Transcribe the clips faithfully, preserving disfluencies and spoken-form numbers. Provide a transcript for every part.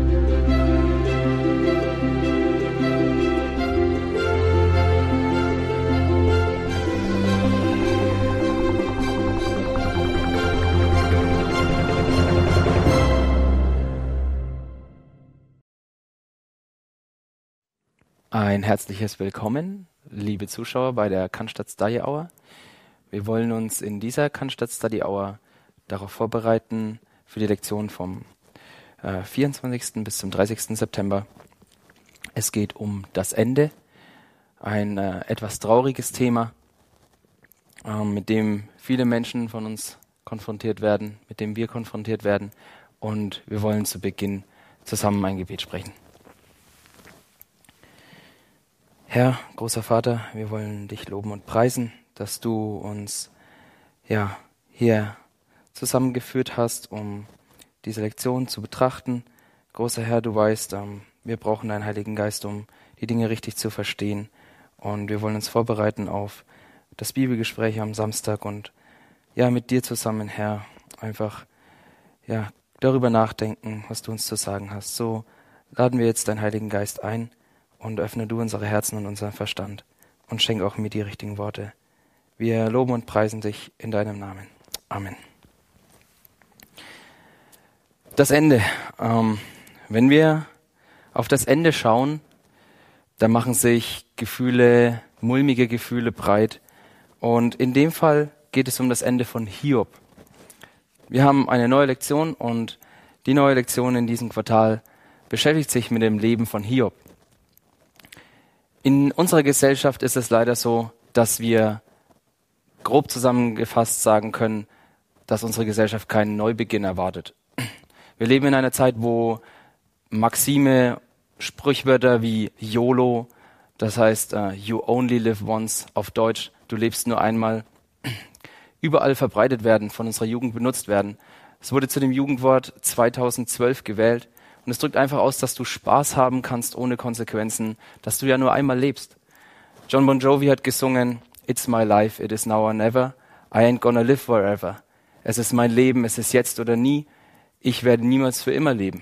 Ein herzliches Willkommen, liebe Zuschauer bei der Cannstatt Study Hour. Wir wollen uns in dieser Cannstatt Study Hour darauf vorbereiten für die Lektion vom äh, vierundzwanzigsten bis zum dreißigsten September. Es geht um das Ende, ein äh, etwas trauriges Thema, äh, mit dem viele Menschen von uns konfrontiert werden, mit dem wir konfrontiert werden. Und wir wollen zu Beginn zusammen ein Gebet sprechen. Herr, großer Vater, wir wollen dich loben und preisen, dass du uns ja hier zusammengeführt hast, um diese Lektion zu betrachten. Großer Herr, du weißt, ähm, wir brauchen deinen Heiligen Geist, um die Dinge richtig zu verstehen. Und wir wollen uns vorbereiten auf das Bibelgespräch am Samstag und ja, mit dir zusammen, Herr, einfach ja darüber nachdenken, was du uns zu sagen hast. So laden wir jetzt deinen Heiligen Geist ein. Und öffne du unsere Herzen und unseren Verstand und schenk auch mir die richtigen Worte. Wir loben und preisen dich in deinem Namen. Amen. Das Ende. Ähm, wenn wir auf das Ende schauen, da machen sich Gefühle, mulmige Gefühle breit. Und in dem Fall geht es um das Ende von Hiob. Wir haben eine neue Lektion und die neue Lektion in diesem Quartal beschäftigt sich mit dem Leben von Hiob. In unserer Gesellschaft ist es leider so, dass wir grob zusammengefasst sagen können, dass unsere Gesellschaft keinen Neubeginn erwartet. Wir leben in einer Zeit, wo Maxime, Sprichwörter wie YOLO, das heißt uh, You only live once, auf Deutsch, du lebst nur einmal, überall verbreitet werden, von unserer Jugend benutzt werden. Es wurde zu dem Jugendwort zweitausendzwölf gewählt. Und es drückt einfach aus, dass du Spaß haben kannst ohne Konsequenzen, dass du ja nur einmal lebst. John Bon Jovi hat gesungen, It's my life, it is now or never, I ain't gonna live forever. Es ist mein Leben, es ist jetzt oder nie, ich werde niemals für immer leben.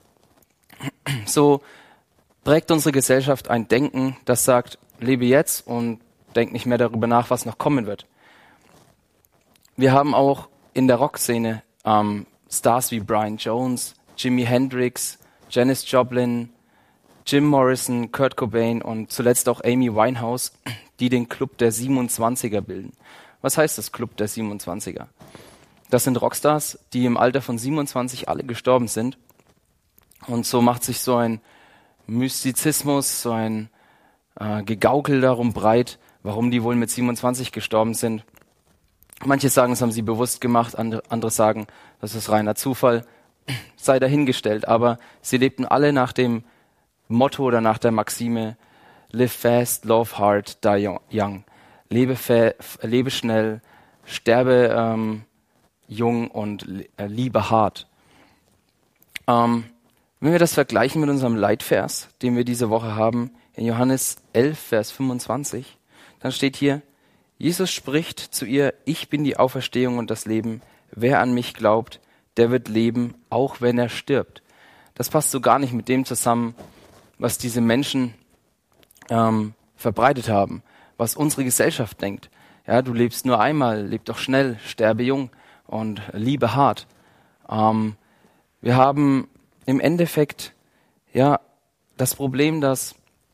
So prägt unsere Gesellschaft ein Denken, das sagt, lebe jetzt und denk nicht mehr darüber nach, was noch kommen wird. Wir haben auch in der Rockszene ähm, Stars wie Brian Jones, Jimi Hendrix, Janis Joplin, Jim Morrison, Kurt Cobain und zuletzt auch Amy Winehouse, die den Club der siebenundzwanziger bilden. Was heißt das Club der siebenundzwanziger? Das sind Rockstars, die im Alter von siebenundzwanzig alle gestorben sind. Und so macht sich so ein Mystizismus, so ein äh, Gegaukel darum breit, warum die wohl mit siebenundzwanzig gestorben sind. Manche sagen, es haben sie bewusst gemacht, andere, andere sagen, das ist reiner Zufall. Sei dahingestellt, aber sie lebten alle nach dem Motto oder nach der Maxime Live fast, love hard, die young. Lebe, fa- lebe schnell, sterbe ähm, jung und äh, liebe hart. Ähm, wenn wir das vergleichen mit unserem Leitvers, den wir diese Woche haben, in Johannes elf, Vers fünfundzwanzig, dann steht hier, Jesus spricht zu ihr, ich bin die Auferstehung und das Leben. Wer an mich glaubt, der wird leben, auch wenn er stirbt. Das passt so gar nicht mit dem zusammen, was diese Menschen ähm, verbreitet haben, was unsere Gesellschaft denkt. Ja, du lebst nur einmal, leb doch schnell, sterbe jung und liebe hart. Ähm, wir haben im Endeffekt ja das Problem, dass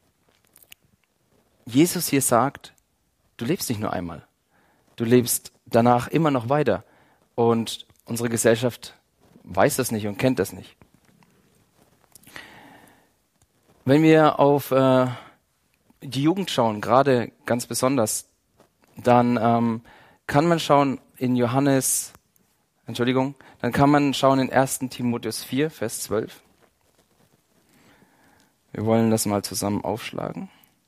Jesus hier sagt, du lebst nicht nur einmal, du lebst danach immer noch weiter. Und unsere Gesellschaft weiß das nicht und kennt das nicht. Wenn wir auf äh, die Jugend schauen, gerade ganz besonders, dann ähm, kann man schauen in Johannes, Entschuldigung, dann kann man schauen in ersten Timotheus vier, Vers zwölf. Wir wollen das mal zusammen aufschlagen.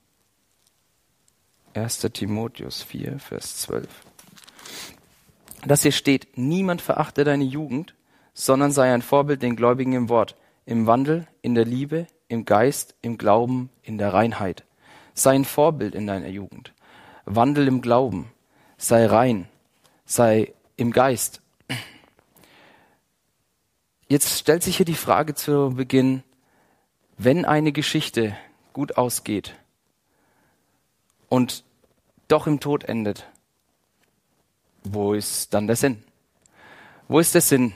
erster Timotheus vier, Vers zwölf. Das hier steht, niemand verachte deine Jugend, sondern sei ein Vorbild den Gläubigen im Wort, im Wandel, in der Liebe, im Geist, im Glauben, in der Reinheit. Sei ein Vorbild in deiner Jugend. Wandel im Glauben, sei rein, sei im Geist. Jetzt stellt sich hier die Frage zu Beginn, wenn eine Geschichte gut ausgeht und doch im Tod endet, wo ist dann der Sinn? Wo ist der Sinn?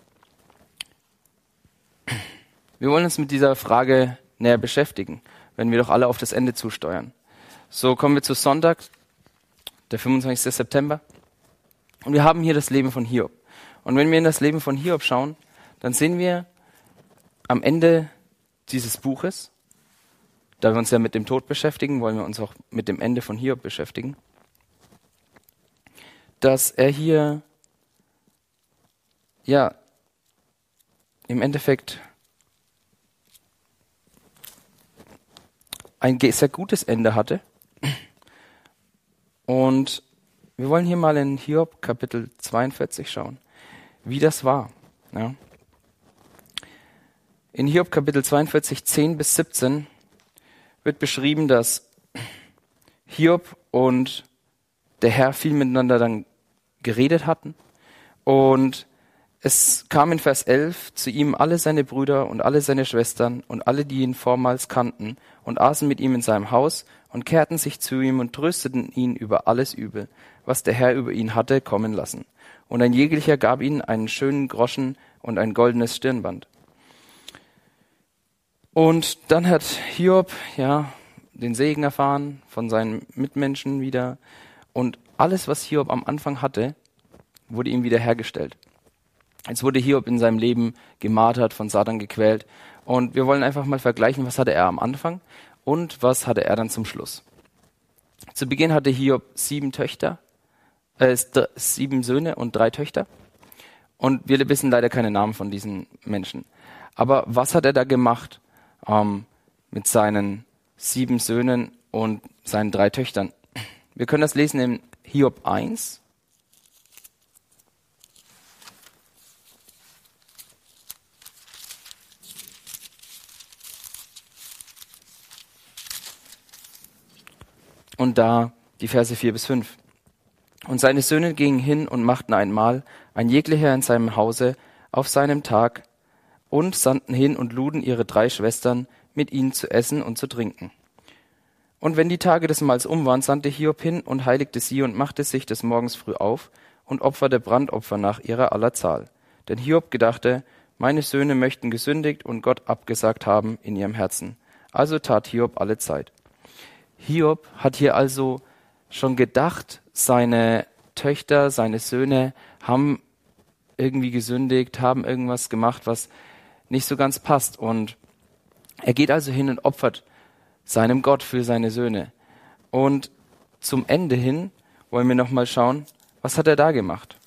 Wir wollen uns mit dieser Frage näher beschäftigen, wenn wir doch alle auf das Ende zusteuern. So kommen wir zu Sonntag, der fünfundzwanzigsten September. Und wir haben hier das Leben von Hiob. Und wenn wir in das Leben von Hiob schauen, dann sehen wir am Ende dieses Buches, da wir uns ja mit dem Tod beschäftigen, wollen wir uns auch mit dem Ende von Hiob beschäftigen, dass er hier, ja, im Endeffekt ein sehr gutes Ende hatte. Und wir wollen hier mal in Hiob Kapitel zweiundvierzig schauen, wie das war. Ja. In Hiob Kapitel zweiundvierzig, zehn bis siebzehn wird beschrieben, dass Hiob und der Herr viel miteinander dann geredet hatten. Und es kam in Vers elf zu ihm alle seine Brüder und alle seine Schwestern und alle, die ihn vormals kannten, und aßen mit ihm in seinem Haus und kehrten sich zu ihm und trösteten ihn über alles Übel, was der Herr über ihn hatte kommen lassen. Und ein jeglicher gab ihnen einen schönen Groschen und ein goldenes Stirnband. Und dann hat Hiob, ja, den Segen erfahren von seinen Mitmenschen wieder. Und alles, was Hiob am Anfang hatte, wurde ihm wiederhergestellt. Jetzt wurde Hiob in seinem Leben gemartert, von Satan gequält. Und wir wollen einfach mal vergleichen, was hatte er am Anfang und was hatte er dann zum Schluss. Zu Beginn hatte Hiob sieben Töchter, äh, sieben Söhne und drei Töchter. Und wir wissen leider keine Namen von diesen Menschen. Aber was hat er da gemacht ähm, mit seinen sieben Söhnen und seinen drei Töchtern? Wir können das lesen in Hiob eins. Und da die Verse vier bis fünf. Und seine Söhne gingen hin und machten ein Mahl, ein jeglicher in seinem Hause, auf seinem Tag, und sandten hin und luden ihre drei Schwestern, mit ihnen zu essen und zu trinken. Und wenn die Tage des Mahls um waren, sandte Hiob hin und heiligte sie und machte sich des Morgens früh auf und opferte Brandopfer nach ihrer aller Zahl. Denn Hiob gedachte, meine Söhne möchten gesündigt und Gott abgesagt haben in ihrem Herzen. Also tat Hiob alle Zeit. Hiob hat hier also schon gedacht, seine Töchter, seine Söhne haben irgendwie gesündigt, haben irgendwas gemacht, was nicht so ganz passt. Und er geht also hin und opfert seinem Gott für seine Söhne. Und zum Ende hin wollen wir nochmal schauen, was hat er da gemacht?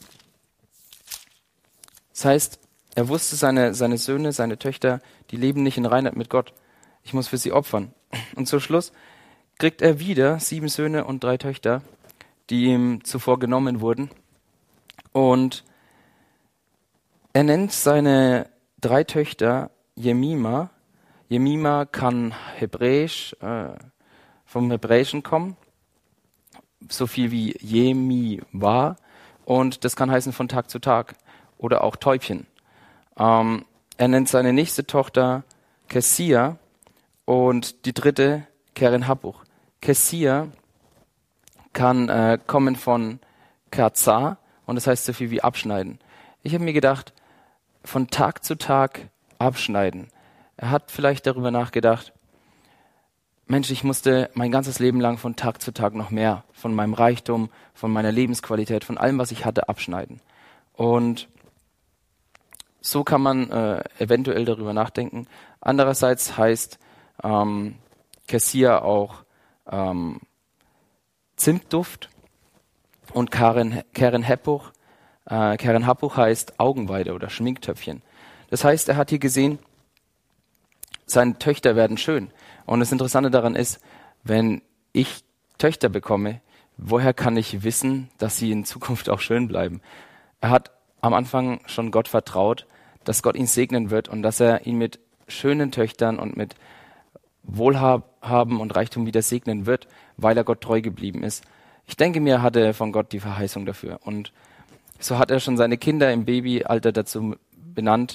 Das heißt, er wusste, seine, seine Söhne, seine Töchter, die leben nicht in Reinheit mit Gott. Ich muss für sie opfern. Und zum Schluss kriegt er wieder sieben Söhne und drei Töchter, die ihm zuvor genommen wurden. Und er nennt seine drei Töchter Jemima. Jemima kann Hebräisch, äh, vom Hebräischen kommen, so viel wie Jemi war. Und das kann heißen von Tag zu Tag oder auch Täubchen. Ähm, er nennt seine nächste Tochter Kessia und die dritte Keren Happuch. Kessia kann äh, kommen von Kaza und das heißt so viel wie abschneiden. Ich habe mir gedacht, von Tag zu Tag abschneiden. Er hat vielleicht darüber nachgedacht, Mensch, ich musste mein ganzes Leben lang von Tag zu Tag noch mehr von meinem Reichtum, von meiner Lebensqualität, von allem, was ich hatte, abschneiden. Und so kann man äh, eventuell darüber nachdenken. Andererseits heißt ähm, Kessia auch ähm, Zimtduft und Karen, Keren Happuch, äh, Keren Happuch heißt Augenweide oder Schminktöpfchen. Das heißt, er hat hier gesehen, seine Töchter werden schön. Und das Interessante daran ist, wenn ich Töchter bekomme, woher kann ich wissen, dass sie in Zukunft auch schön bleiben? Er hat am Anfang schon Gott vertraut, dass Gott ihn segnen wird und dass er ihn mit schönen Töchtern und mit Wohlhaben und Reichtum wieder segnen wird, weil er Gott treu geblieben ist. Ich denke mir, er hatte von Gott die Verheißung dafür. Und so hat er schon seine Kinder im Babyalter dazu benannt,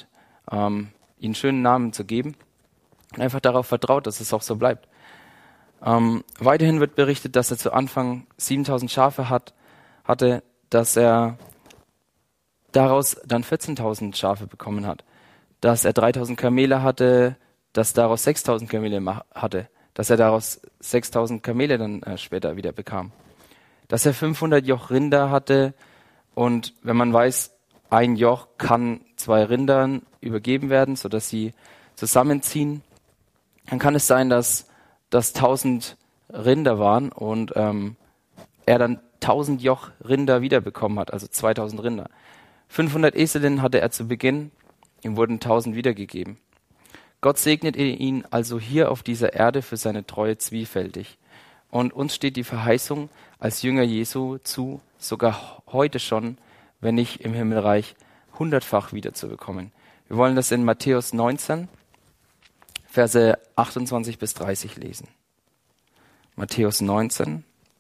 ähm, ihnen einen schönen Namen zu geben und einfach darauf vertraut, dass es auch so bleibt. Ähm, weiterhin wird berichtet, dass er zu Anfang siebentausend Schafe hat, hatte, dass er daraus dann vierzehntausend Schafe bekommen hat, dass er dreitausend Kamele hatte, dass daraus sechstausend Kamele ma- hatte, dass er daraus sechstausend Kamele dann äh, später wieder bekam, dass er fünfhundert Joch Rinder hatte und wenn man weiß, ein Joch kann zwei Rindern übergeben werden, sodass sie zusammenziehen, dann kann es sein, dass das tausend Rinder waren und ähm, er dann tausend Joch Rinder wiederbekommen hat, also zweitausend Rinder. fünfhundert Eselinnen hatte er zu Beginn, ihm wurden tausend wiedergegeben. Gott segnete ihn also hier auf dieser Erde für seine Treue zwiefältig. Und uns steht die Verheißung als Jünger Jesu zu, sogar heute schon, wenn nicht im Himmelreich, hundertfach wiederzubekommen. Wir wollen das in Matthäus neunzehn, Verse achtundzwanzig bis dreißig lesen. Matthäus neunzehn.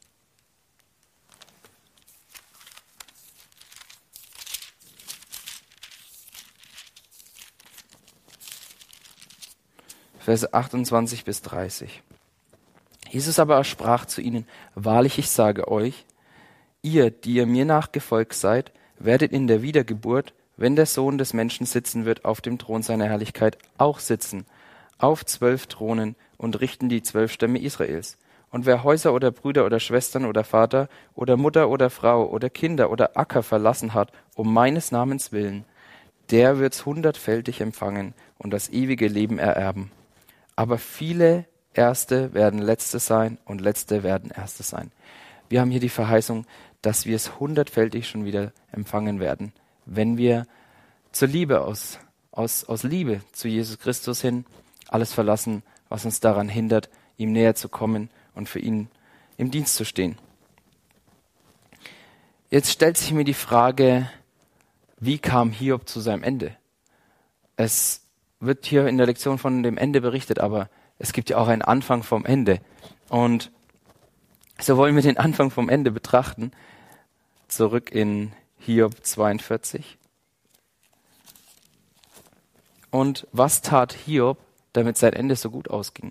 Verse achtundzwanzig bis dreißig. Jesus aber sprach zu ihnen, wahrlich, ich sage euch, ihr, die ihr mir nachgefolgt seid, werdet in der Wiedergeburt, wenn der Sohn des Menschen sitzen wird, auf dem Thron seiner Herrlichkeit auch sitzen, auf zwölf Thronen und richten die zwölf Stämme Israels. Und wer Häuser oder Brüder oder Schwestern oder Vater oder Mutter oder Frau oder Kinder oder Acker verlassen hat, um meines Namens willen, der wird's hundertfältig empfangen und das ewige Leben ererben. Aber viele Erste werden Letzte sein und Letzte werden Erste sein. Wir haben hier die Verheißung, dass wir es hundertfältig schon wieder empfangen werden, wenn wir zur Liebe aus, aus, aus Liebe zu Jesus Christus hin alles verlassen, was uns daran hindert, ihm näher zu kommen und für ihn im Dienst zu stehen. Jetzt stellt sich mir die Frage, wie kam Hiob zu seinem Ende? Es wird hier in der Lektion von dem Ende berichtet, aber es gibt ja auch einen Anfang vom Ende. Und so wollen wir den Anfang vom Ende betrachten. Zurück in Hiob zweiundvierzig. Und was tat Hiob, damit sein Ende so gut ausging?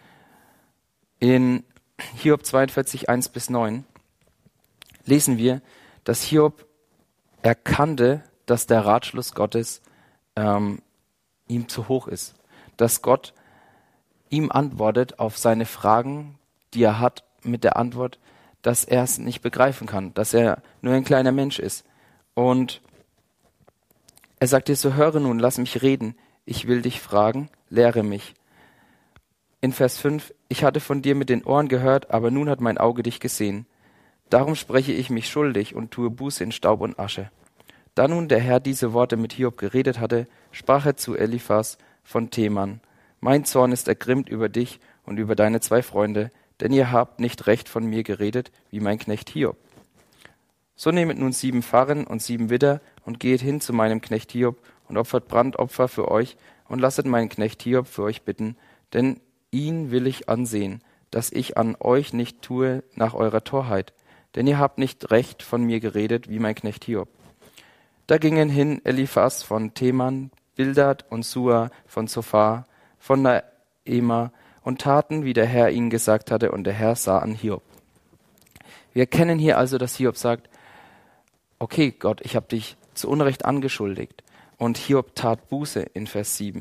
In Hiob zweiundvierzig, eins bis neun lesen wir, dass Hiob erkannte, dass der Ratschluss Gottes ähm, ihm zu hoch ist. Dass Gott ihm antwortet auf seine Fragen, die er hat, mit der Antwort, dass er es nicht begreifen kann, dass er nur ein kleiner Mensch ist. Und er sagt dir so, höre nun, lass mich reden, ich will dich fragen, lehre mich. In Vers fünf, ich hatte von dir mit den Ohren gehört, aber nun hat mein Auge dich gesehen. Darum spreche ich mich schuldig und tue Buße in Staub und Asche. Da nun der Herr diese Worte mit Hiob geredet hatte, sprach er zu Eliphas von Teman, mein Zorn ist ergrimmt über dich und über deine zwei Freunde, denn ihr habt nicht recht von mir geredet, wie mein Knecht Hiob. So nehmet nun sieben Pfarren und sieben Widder und gehet hin zu meinem Knecht Hiob und opfert Brandopfer für euch und lasset meinen Knecht Hiob für euch bitten, denn ihn will ich ansehen, dass ich an euch nicht tue nach eurer Torheit, denn ihr habt nicht recht von mir geredet, wie mein Knecht Hiob. Da gingen hin Eliphas von Teman, Bildad und Sua von Zophar, von Naema und taten, wie der Herr ihnen gesagt hatte, und der Herr sah an Hiob. Wir erkennen hier also, dass Hiob sagt, okay Gott, ich habe dich zu Unrecht angeschuldigt. Und Hiob tat Buße in Vers sieben.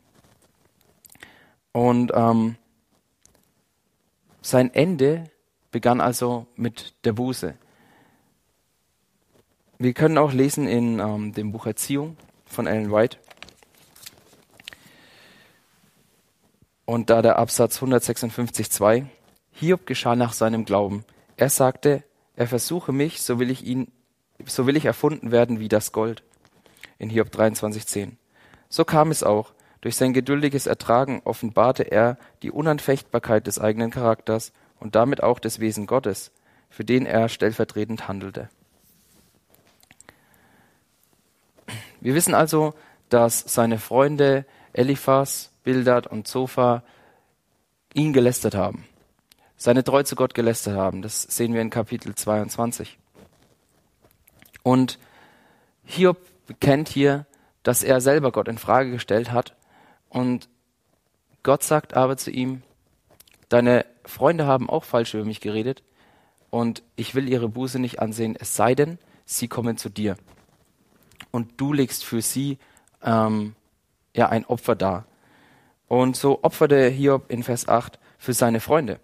Und ähm, sein Ende begann also mit der Buße. Wir können auch lesen in ähm, dem Buch Erziehung von Ellen White. Und da der Absatz hundertsechsundfünfzig Komma zwei. Hiob geschah nach seinem Glauben. Er sagte, er versuche mich, so will ich ihn, so will ich erfunden werden wie das Gold. In Hiob dreiundzwanzig Komma zehn. So kam es auch. Durch sein geduldiges Ertragen offenbarte er die Unanfechtbarkeit des eigenen Charakters und damit auch des Wesen Gottes, für den er stellvertretend handelte. Wir wissen also, dass seine Freunde Eliphas, Bildad und Zophar ihn gelästert haben, seine Treue zu Gott gelästert haben. Das sehen wir in Kapitel zweiundzwanzig. Und Hiob bekennt hier, dass er selber Gott in Frage gestellt hat. Und Gott sagt aber zu ihm, deine Freunde haben auch falsch über mich geredet und ich will ihre Buße nicht ansehen, es sei denn, sie kommen zu dir. Und du legst für sie ähm, ja ein Opfer dar. Und so opferte Hiob in Vers acht für seine Freunde.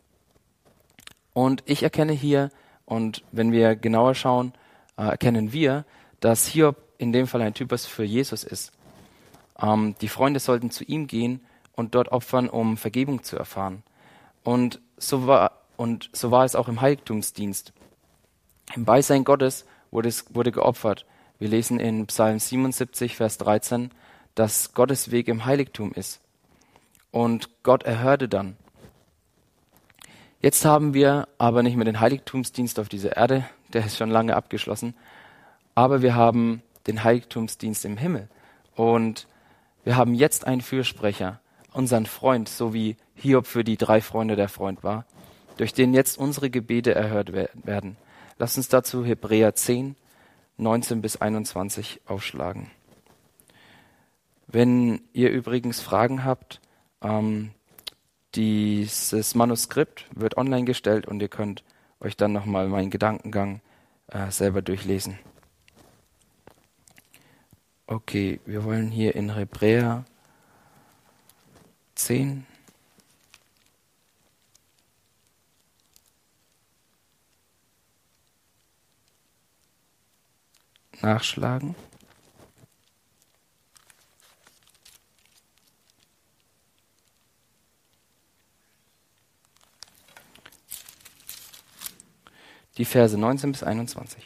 Und ich erkenne hier, und wenn wir genauer schauen, äh, erkennen wir, dass Hiob in dem Fall ein Typus für Jesus ist. Ähm, die Freunde sollten zu ihm gehen und dort opfern, um Vergebung zu erfahren. Und so war, und so war es auch im Heiligtumsdienst. Im Beisein Gottes wurde, es, wurde geopfert. Wir lesen in Psalm siebenundsiebzig, Vers dreizehn, dass Gottes Weg im Heiligtum ist. Und Gott erhörte dann. Jetzt haben wir aber nicht mehr den Heiligtumsdienst auf dieser Erde, der ist schon lange abgeschlossen, aber wir haben den Heiligtumsdienst im Himmel. Und wir haben jetzt einen Fürsprecher, unseren Freund, so wie Hiob für die drei Freunde der Freund war, durch den jetzt unsere Gebete erhört werden. Lasst uns dazu Hebräer zehn, neunzehn bis einundzwanzig aufschlagen. Wenn ihr übrigens Fragen habt, ähm, dieses Manuskript wird online gestellt und ihr könnt euch dann nochmal meinen Gedankengang äh, selber durchlesen. Okay, wir wollen hier in Hebräer zehn nachschlagen. Die Verse neunzehn bis einundzwanzig.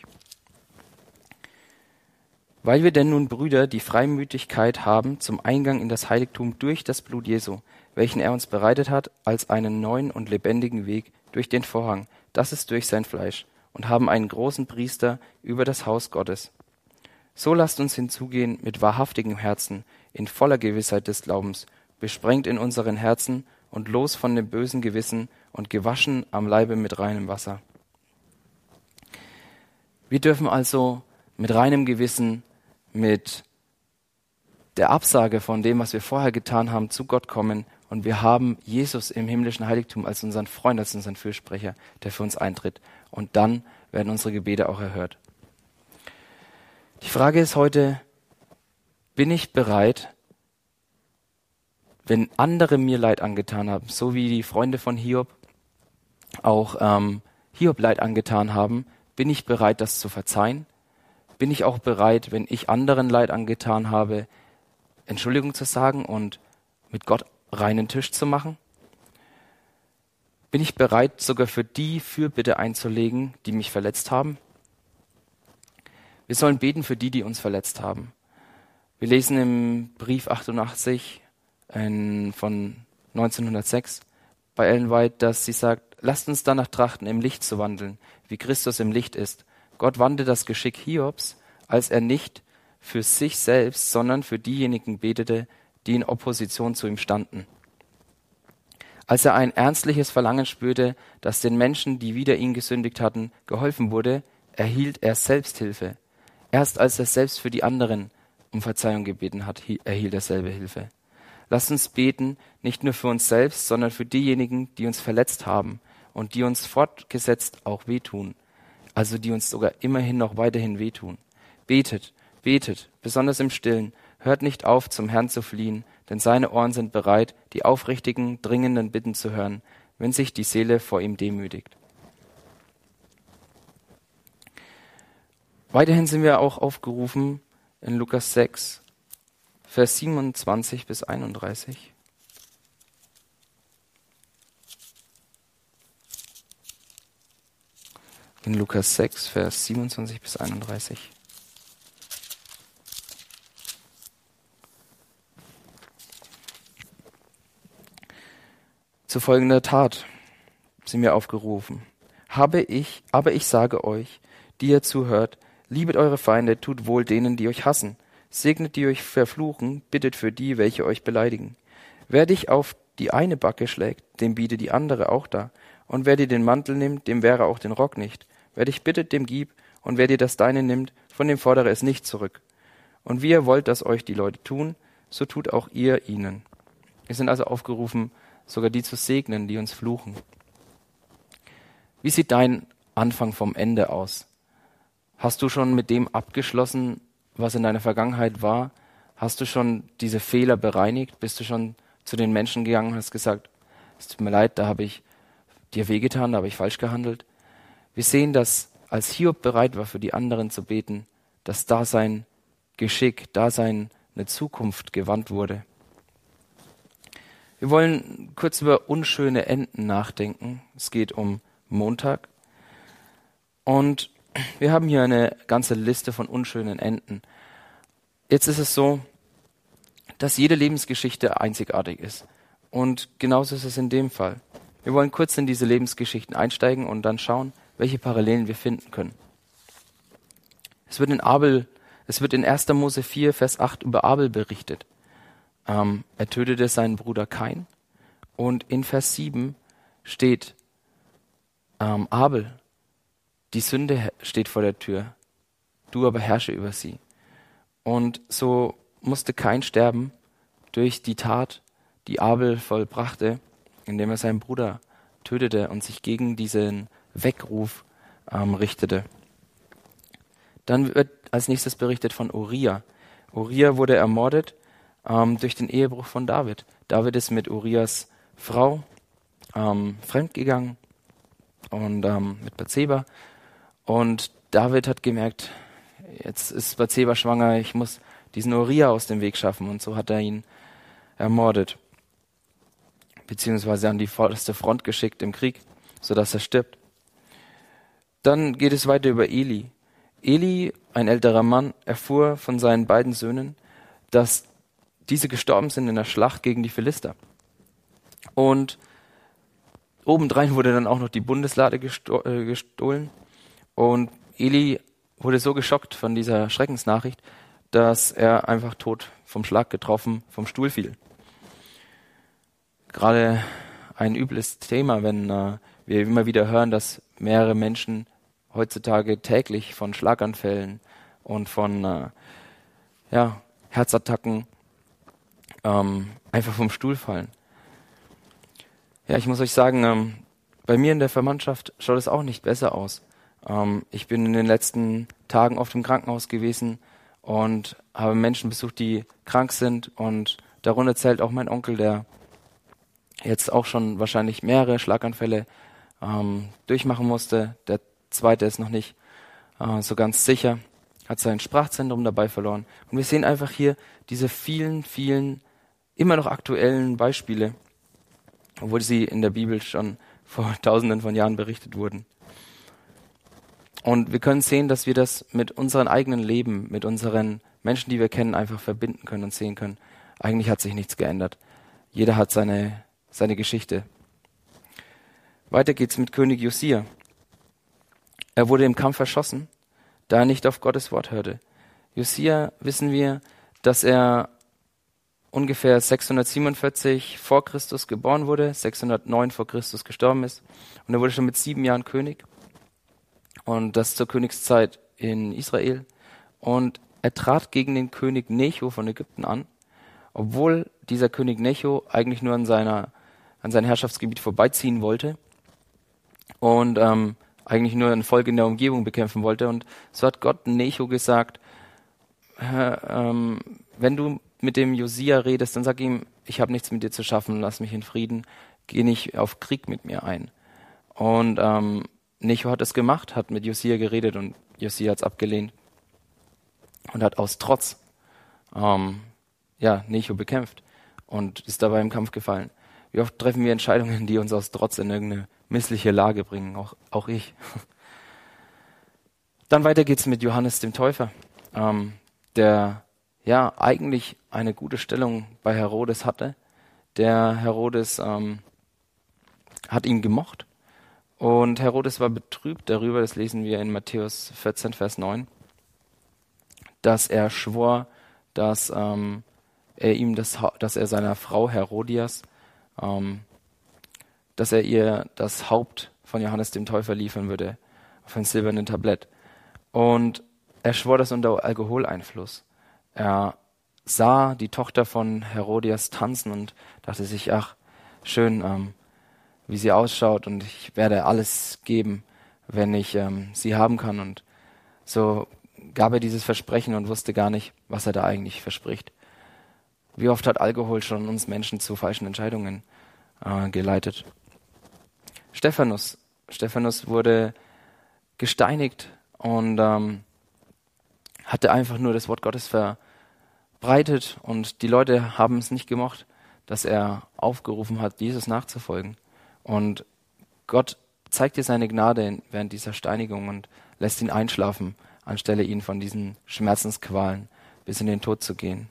Weil wir denn nun, Brüder, die Freimütigkeit haben zum Eingang in das Heiligtum durch das Blut Jesu, welchen er uns bereitet hat, als einen neuen und lebendigen Weg durch den Vorhang, das ist durch sein Fleisch, und haben einen großen Priester über das Haus Gottes. So lasst uns hinzugehen mit wahrhaftigem Herzen, in voller Gewissheit des Glaubens, besprengt in unseren Herzen und los von dem bösen Gewissen und gewaschen am Leibe mit reinem Wasser. Wir dürfen also mit reinem Gewissen, mit der Absage von dem, was wir vorher getan haben, zu Gott kommen, und wir haben Jesus im himmlischen Heiligtum als unseren Freund, als unseren Fürsprecher, der für uns eintritt. Und dann werden unsere Gebete auch erhört. Die Frage ist heute, bin ich bereit, wenn andere mir Leid angetan haben, so wie die Freunde von Hiob auch ähm, Hiob Leid angetan haben, bin ich bereit, das zu verzeihen? Bin ich auch bereit, wenn ich anderen Leid angetan habe, Entschuldigung zu sagen und mit Gott reinen Tisch zu machen? Bin ich bereit, sogar für die Fürbitte einzulegen, die mich verletzt haben? Wir sollen beten für die, die uns verletzt haben. Wir lesen im Brief achtundachtzig in, von neunzehnhundertsechs bei Ellen White, dass sie sagt, lasst uns danach trachten, im Licht zu wandeln, wie Christus im Licht ist. Gott wandte das Geschick Hiobs, als er nicht für sich selbst, sondern für diejenigen betete, die in Opposition zu ihm standen. Als er ein ernstliches Verlangen spürte, dass den Menschen, die wider ihn gesündigt hatten, geholfen wurde, erhielt er Selbsthilfe. Erst als er selbst für die anderen um Verzeihung gebeten hat, erhielt er selbe Hilfe. Lasst uns beten, nicht nur für uns selbst, sondern für diejenigen, die uns verletzt haben und die uns fortgesetzt auch wehtun, also die uns sogar immerhin noch weiterhin wehtun. Betet, betet, besonders im Stillen, hört nicht auf, zum Herrn zu fliehen, denn seine Ohren sind bereit, die aufrichtigen, dringenden Bitten zu hören, wenn sich die Seele vor ihm demütigt. Weiterhin sind wir auch aufgerufen in Lukas sechs, Vers siebenundzwanzig bis einunddreißig. In Lukas sechs, Vers siebenundzwanzig bis einunddreißig. Zu folgender Tat sind wir aufgerufen. Habe ich, aber ich sage euch, die ihr zuhört, liebet eure Feinde, tut wohl denen, die euch hassen. Segnet, die euch verfluchen, bittet für die, welche euch beleidigen. Wer dich auf die eine Backe schlägt, dem biete die andere auch dar. Und wer dir den Mantel nimmt, dem wehre auch den Rock nicht. Wer dich bittet, dem gib, und wer dir das Deine nimmt, von dem fordere es nicht zurück. Und wie ihr wollt, dass euch die Leute tun, so tut auch ihr ihnen. Wir sind also aufgerufen, sogar die zu segnen, die uns fluchen. Wie sieht dein Anfang vom Ende aus? Hast du schon mit dem abgeschlossen, was in deiner Vergangenheit war? Hast du schon diese Fehler bereinigt? Bist du schon zu den Menschen gegangen und hast gesagt, es tut mir leid, da habe ich dir wehgetan, da habe ich falsch gehandelt? Wir sehen, dass als Hiob bereit war, für die anderen zu beten, dass da sein Geschick, da seine Zukunft gewandt wurde. Wir wollen kurz über unschöne Enden nachdenken. Es geht um Montag. Und wir haben hier eine ganze Liste von unschönen Enden. Jetzt ist es so, dass jede Lebensgeschichte einzigartig ist. Und genauso ist es in dem Fall. Wir wollen kurz in diese Lebensgeschichten einsteigen und dann schauen, welche Parallelen wir finden können. Es wird in Abel, es wird in erster Mose vier, Vers acht über Abel berichtet. Ähm, er tötete seinen Bruder Kain. Und in Vers sieben steht ähm, Abel, die Sünde steht vor der Tür, du aber herrsche über sie. Und so musste Kain sterben durch die Tat, die Abel vollbrachte, indem er seinen Bruder tötete und sich gegen diesen Weckruf ähm, richtete. Dann wird als nächstes berichtet von Uriah. Uriah wurde ermordet ähm, durch den Ehebruch von David. David ist mit Urias Frau ähm, fremdgegangen und ähm, mit Bathseba. Und David hat gemerkt, jetzt ist Bathseba schwanger, ich muss diesen Uriah aus dem Weg schaffen. Und so hat er ihn ermordet, beziehungsweise an die vorderste Front geschickt im Krieg, sodass er stirbt. Dann geht es weiter über Eli. Eli, ein älterer Mann, erfuhr von seinen beiden Söhnen, dass diese gestorben sind in der Schlacht gegen die Philister. Und obendrein wurde dann auch noch die Bundeslade gesto- äh, gestohlen. Und Eli wurde so geschockt von dieser Schreckensnachricht, dass er einfach tot vom Schlag getroffen vom Stuhl fiel. Gerade ein übles Thema, wenn äh, wir immer wieder hören, dass mehrere Menschen heutzutage täglich von Schlaganfällen und von äh, ja, Herzattacken ähm, einfach vom Stuhl fallen. Ja, ich muss euch sagen, ähm, bei mir in der Verwandtschaft schaut es auch nicht besser aus. Ähm, ich bin in den letzten Tagen oft im Krankenhaus gewesen und habe Menschen besucht, die krank sind, und darunter zählt auch mein Onkel, der jetzt auch schon wahrscheinlich mehrere Schlaganfälle ähm, durchmachen musste. Der zweite ist noch nicht äh, so ganz sicher, hat sein Sprachzentrum dabei verloren. Und wir sehen einfach hier diese vielen, vielen, immer noch aktuellen Beispiele, obwohl sie in der Bibel schon vor tausenden von Jahren berichtet wurden. Und wir können sehen, dass wir das mit unserem eigenen Leben, mit unseren Menschen, die wir kennen, einfach verbinden können und sehen können. Eigentlich hat sich nichts geändert. Jeder hat seine, seine Geschichte. Weiter geht's mit König Josia. Er wurde im Kampf erschossen, da er nicht auf Gottes Wort hörte. Josia, wissen wir, dass er ungefähr sechshundertsiebenundvierzig vor Christus geboren wurde, sechshundertneun vor Christus gestorben ist. Und er wurde schon mit sieben Jahren König. Und das zur Königszeit in Israel. Und er trat gegen den König Necho von Ägypten an, obwohl dieser König Necho eigentlich nur an seiner, an sein Herrschaftsgebiet vorbeiziehen wollte und ähm, eigentlich nur ein Volk in der Umgebung bekämpfen wollte. Und so hat Gott Necho gesagt, äh, ähm, wenn du mit dem Josia redest, dann sag ihm, ich habe nichts mit dir zu schaffen, lass mich in Frieden, geh nicht auf Krieg mit mir ein. Und ähm, Necho hat es gemacht, hat mit Josia geredet, und Josia hat es abgelehnt und hat aus Trotz ähm, ja, Necho bekämpft und ist dabei im Kampf gefallen. Wie oft treffen wir Entscheidungen, die uns aus Trotz in irgendeine missliche Lage bringen, auch, auch ich. Dann weiter geht's mit Johannes dem Täufer, ähm, der ja eigentlich eine gute Stellung bei Herodes hatte. Der Herodes ähm, hat ihn gemocht. Und Herodes war betrübt darüber, das lesen wir in Matthäus vierzehn, Vers neun, dass er schwor, dass ähm, er ihm das, dass er seiner Frau Herodias, ähm, dass er ihr das Haupt von Johannes dem Täufer liefern würde auf einem silbernen Tablett. Und er schwor das unter Alkoholeinfluss. Er sah die Tochter von Herodias tanzen und dachte sich, ach, schön, ähm, wie sie ausschaut und ich werde alles geben, wenn ich ähm, sie haben kann. Und so gab er dieses Versprechen und wusste gar nicht, was er da eigentlich verspricht. Wie oft hat Alkohol schon uns Menschen zu falschen Entscheidungen äh, geleitet? Stephanus. Stephanus wurde gesteinigt und ähm, hatte einfach nur das Wort Gottes verbreitet und die Leute haben es nicht gemocht, dass er aufgerufen hat, Jesus nachzufolgen. Und Gott zeigt dir seine Gnade während dieser Steinigung und lässt ihn einschlafen, anstelle ihn von diesen Schmerzensqualen bis in den Tod zu gehen.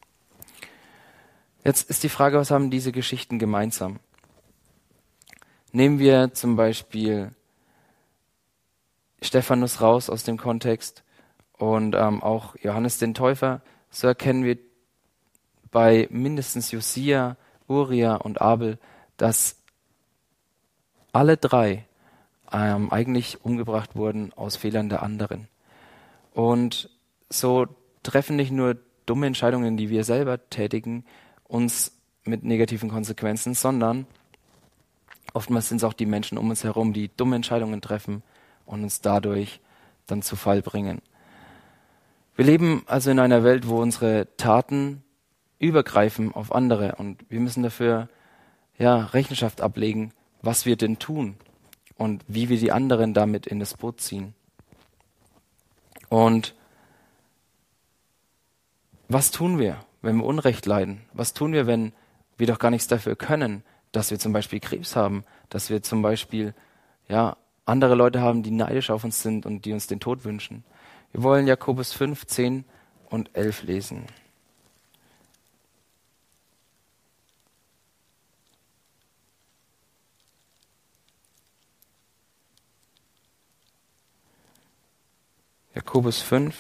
Jetzt ist die Frage, was haben diese Geschichten gemeinsam? Nehmen wir zum Beispiel Stephanus raus aus dem Kontext und ähm, auch Johannes den Täufer, so erkennen wir bei mindestens Josia, Uriah und Abel, dass alle drei ähm, eigentlich umgebracht wurden aus Fehlern der anderen. Und so treffen nicht nur dumme Entscheidungen, die wir selber tätigen, uns mit negativen Konsequenzen, sondern oftmals sind es auch die Menschen um uns herum, die dumme Entscheidungen treffen und uns dadurch dann zu Fall bringen. Wir leben also in einer Welt, wo unsere Taten übergreifen auf andere und wir müssen dafür ja, Rechenschaft ablegen, was wir denn tun und wie wir die anderen damit in das Boot ziehen. Und was tun wir, wenn wir Unrecht leiden? Was tun wir, wenn wir doch gar nichts dafür können, dass wir zum Beispiel Krebs haben, dass wir zum Beispiel ja, andere Leute haben, die neidisch auf uns sind und die uns den Tod wünschen? Wir wollen Jakobus fünf, zehn und elf lesen. Jakobus fünf,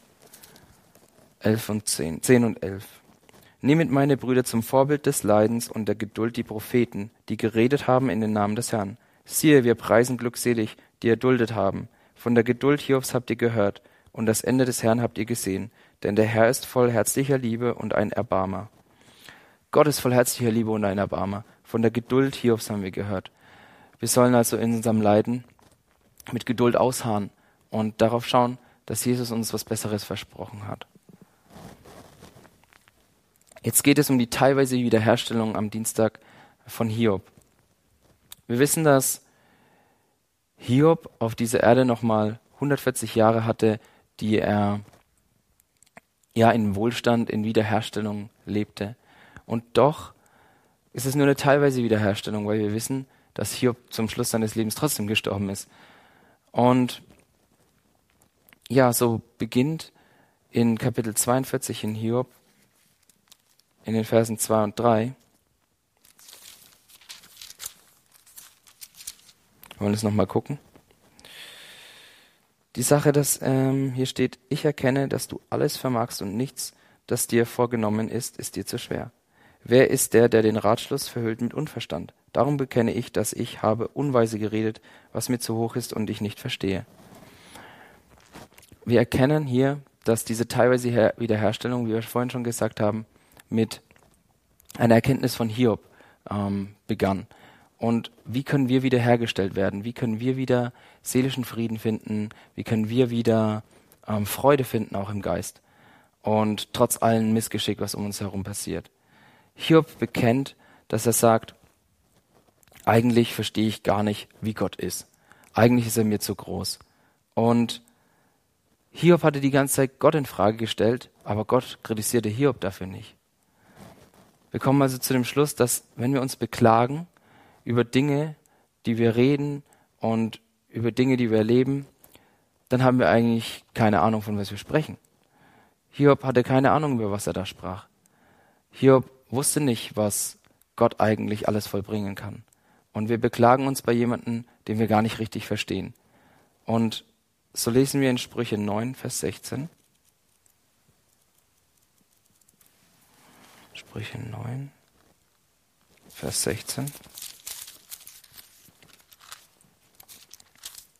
elf und zehn, zehn und elf. Nehmet meine Brüder zum Vorbild des Leidens und der Geduld die Propheten, die geredet haben in den Namen des Herrn. Siehe, wir preisen glückselig, die erduldet haben. Von der Geduld Hiobs habt ihr gehört, und das Ende des Herrn habt ihr gesehen. Denn der Herr ist voll herzlicher Liebe und ein Erbarmer. Gott ist voll herzlicher Liebe und ein Erbarmer. Von der Geduld Hiobs haben wir gehört. Wir sollen also in unserem Leiden mit Geduld ausharren und darauf schauen, dass Jesus uns was Besseres versprochen hat. Jetzt geht es um die teilweise Wiederherstellung am Dienstag von Hiob. Wir wissen, dass Hiob auf dieser Erde nochmal hundertvierzig Jahre hatte, die er ja in Wohlstand, in Wiederherstellung lebte. Und doch ist es nur eine teilweise Wiederherstellung, weil wir wissen, dass Hiob zum Schluss seines Lebens trotzdem gestorben ist. Und ja, so beginnt in Kapitel zweiundvierzig in Hiob, in den Versen zwei und drei. Wir wollen es nochmal gucken. Die Sache, dass ähm, hier steht, ich erkenne, dass du alles vermagst und nichts, das dir vorgenommen ist, ist dir zu schwer. Wer ist der, der den Ratschluss verhüllt mit Unverstand? Darum bekenne ich, dass ich habe unweise geredet, was mir zu hoch ist und ich nicht verstehe. Wir erkennen hier, dass diese teilweise Her- Wiederherstellung, wie wir vorhin schon gesagt haben, mit einer Erkenntnis von Hiob ähm, begann. Und wie können wir wiederhergestellt werden? Wie können wir wieder seelischen Frieden finden? Wie können wir wieder ähm, Freude finden, auch im Geist? Und trotz allen Missgeschick, was um uns herum passiert. Hiob bekennt, dass er sagt, eigentlich verstehe ich gar nicht, wie Gott ist. Eigentlich ist er mir zu groß. Und Hiob hatte die ganze Zeit Gott in Frage gestellt, aber Gott kritisierte Hiob dafür nicht. Wir kommen also zu dem Schluss, dass wenn wir uns beklagen über Dinge, die wir reden und über Dinge, die wir erleben, dann haben wir eigentlich keine Ahnung, von was wir sprechen. Hiob hatte keine Ahnung, über was er da sprach. Hiob wusste nicht, was Gott eigentlich alles vollbringen kann. Und wir beklagen uns bei jemandem, den wir gar nicht richtig verstehen. Und so lesen wir in Sprüche neun, Vers sechzehn. Sprüche neun, Vers sechzehn.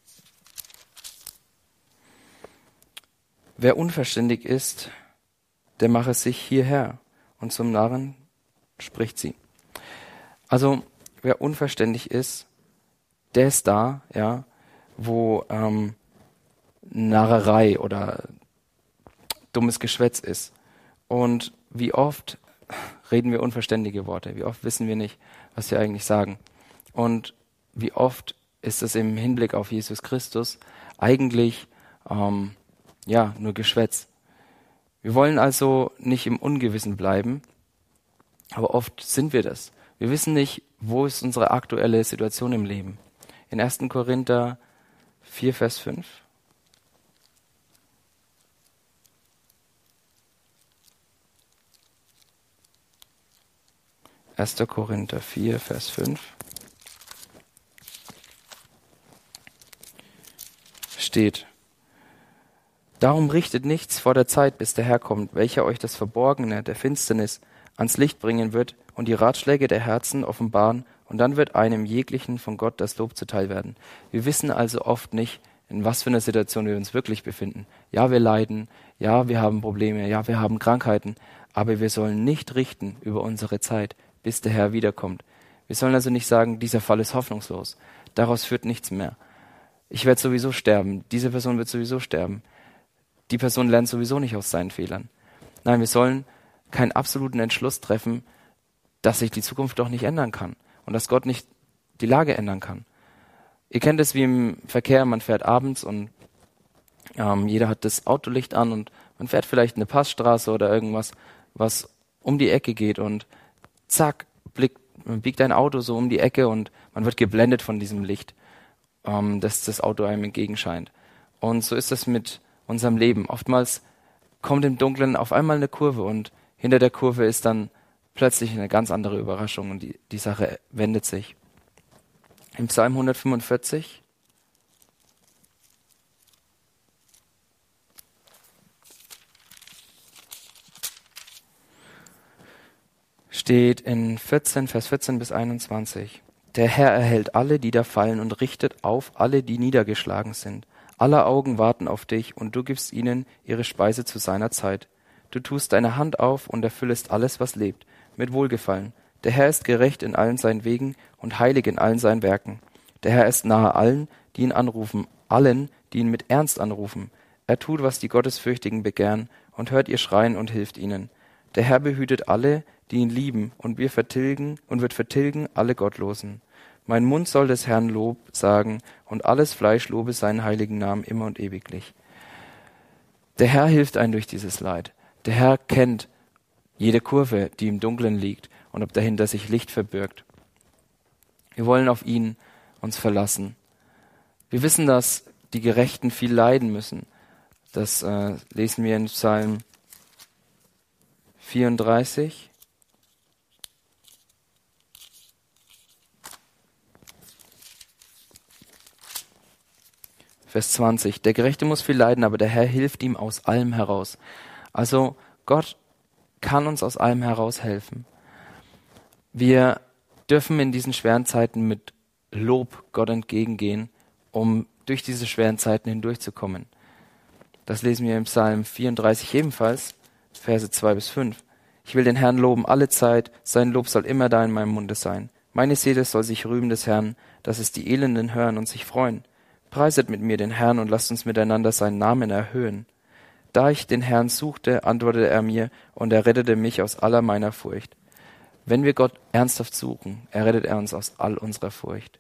Wer unverständig ist, der mache sich hierher. Und zum Narren spricht sie. Also, wer unverständlich ist, der ist da, ja, wo ähm, Narrerei oder dummes Geschwätz ist. Und wie oft reden wir unverständige Worte? Wie oft wissen wir nicht, was wir eigentlich sagen? Und wie oft ist es im Hinblick auf Jesus Christus eigentlich ähm, ja nur Geschwätz? Wir wollen also nicht im Ungewissen bleiben, aber oft sind wir das. Wir wissen nicht, wo ist unsere aktuelle Situation im Leben. In ersten Korinther vier, Vers fünf. erster Korinther vier, Vers fünf. Steht: Darum richtet nichts vor der Zeit, bis der Herr kommt, welcher euch das Verborgene der Finsternis ans Licht bringen wird und die Ratschläge der Herzen offenbaren, und dann wird einem jeglichen von Gott das Lob zuteil werden. Wir wissen also oft nicht, in was für einer Situation wir uns wirklich befinden. Ja, wir leiden, ja, wir haben Probleme, ja, wir haben Krankheiten, aber wir sollen nicht richten über unsere Zeit, bis der Herr wiederkommt. Wir sollen also nicht sagen, dieser Fall ist hoffnungslos, daraus führt nichts mehr. Ich werde sowieso sterben, diese Person wird sowieso sterben. Die Person lernt sowieso nicht aus seinen Fehlern. Nein, wir sollen keinen absoluten Entschluss treffen, dass sich die Zukunft doch nicht ändern kann und dass Gott nicht die Lage ändern kann. Ihr kennt es wie im Verkehr, man fährt abends und ähm, jeder hat das Autolicht an und man fährt vielleicht eine Passstraße oder irgendwas, was um die Ecke geht und zack, blickt, biegt ein Auto so um die Ecke und man wird geblendet von diesem Licht, ähm, das das Auto einem entgegenscheint. Und so ist es mit unserem Leben. Oftmals kommt im Dunkeln auf einmal eine Kurve und hinter der Kurve ist dann plötzlich eine ganz andere Überraschung und die, die Sache wendet sich. Im Psalm hundertfünfundvierzig steht in vierzehn, Vers vierzehn bis einundzwanzig: Der Herr erhält alle, die da fallen, und richtet auf alle, die niedergeschlagen sind. Aller Augen warten auf dich, und du gibst ihnen ihre Speise zu seiner Zeit. Du tust deine Hand auf und erfüllest alles, was lebt, mit Wohlgefallen. Der Herr ist gerecht in allen seinen Wegen und heilig in allen seinen Werken. Der Herr ist nahe allen, die ihn anrufen, allen, die ihn mit Ernst anrufen. Er tut, was die Gottesfürchtigen begehren, und hört ihr Schreien und hilft ihnen. Der Herr behütet alle, die ihn lieben, und wir vertilgen und wird vertilgen alle Gottlosen. Mein Mund soll des Herrn Lob sagen, und alles Fleisch lobe seinen heiligen Namen immer und ewiglich. Der Herr hilft einem durch dieses Leid. Der Herr kennt jede Kurve, die im Dunkeln liegt und ob dahinter sich Licht verbirgt. Wir wollen auf ihn uns verlassen. Wir wissen, dass die Gerechten viel leiden müssen. Das äh, lesen wir in Psalm vierunddreißig. Vers zwanzig. Der Gerechte muss viel leiden, aber der Herr hilft ihm aus allem heraus. Also Gott kann uns aus allem heraus helfen. Wir dürfen in diesen schweren Zeiten mit Lob Gott entgegengehen, um durch diese schweren Zeiten hindurchzukommen. Das lesen wir im Psalm vierunddreißig ebenfalls, Verse zwei bis fünf. Ich will den Herrn loben alle Zeit, sein Lob soll immer da in meinem Munde sein. Meine Seele soll sich rühmen des Herrn, dass es die Elenden hören und sich freuen. Preiset mit mir den Herrn und lasst uns miteinander seinen Namen erhöhen. Da ich den Herrn suchte, antwortete er mir und er rettete mich aus aller meiner Furcht. Wenn wir Gott ernsthaft suchen, errettet er uns aus all unserer Furcht.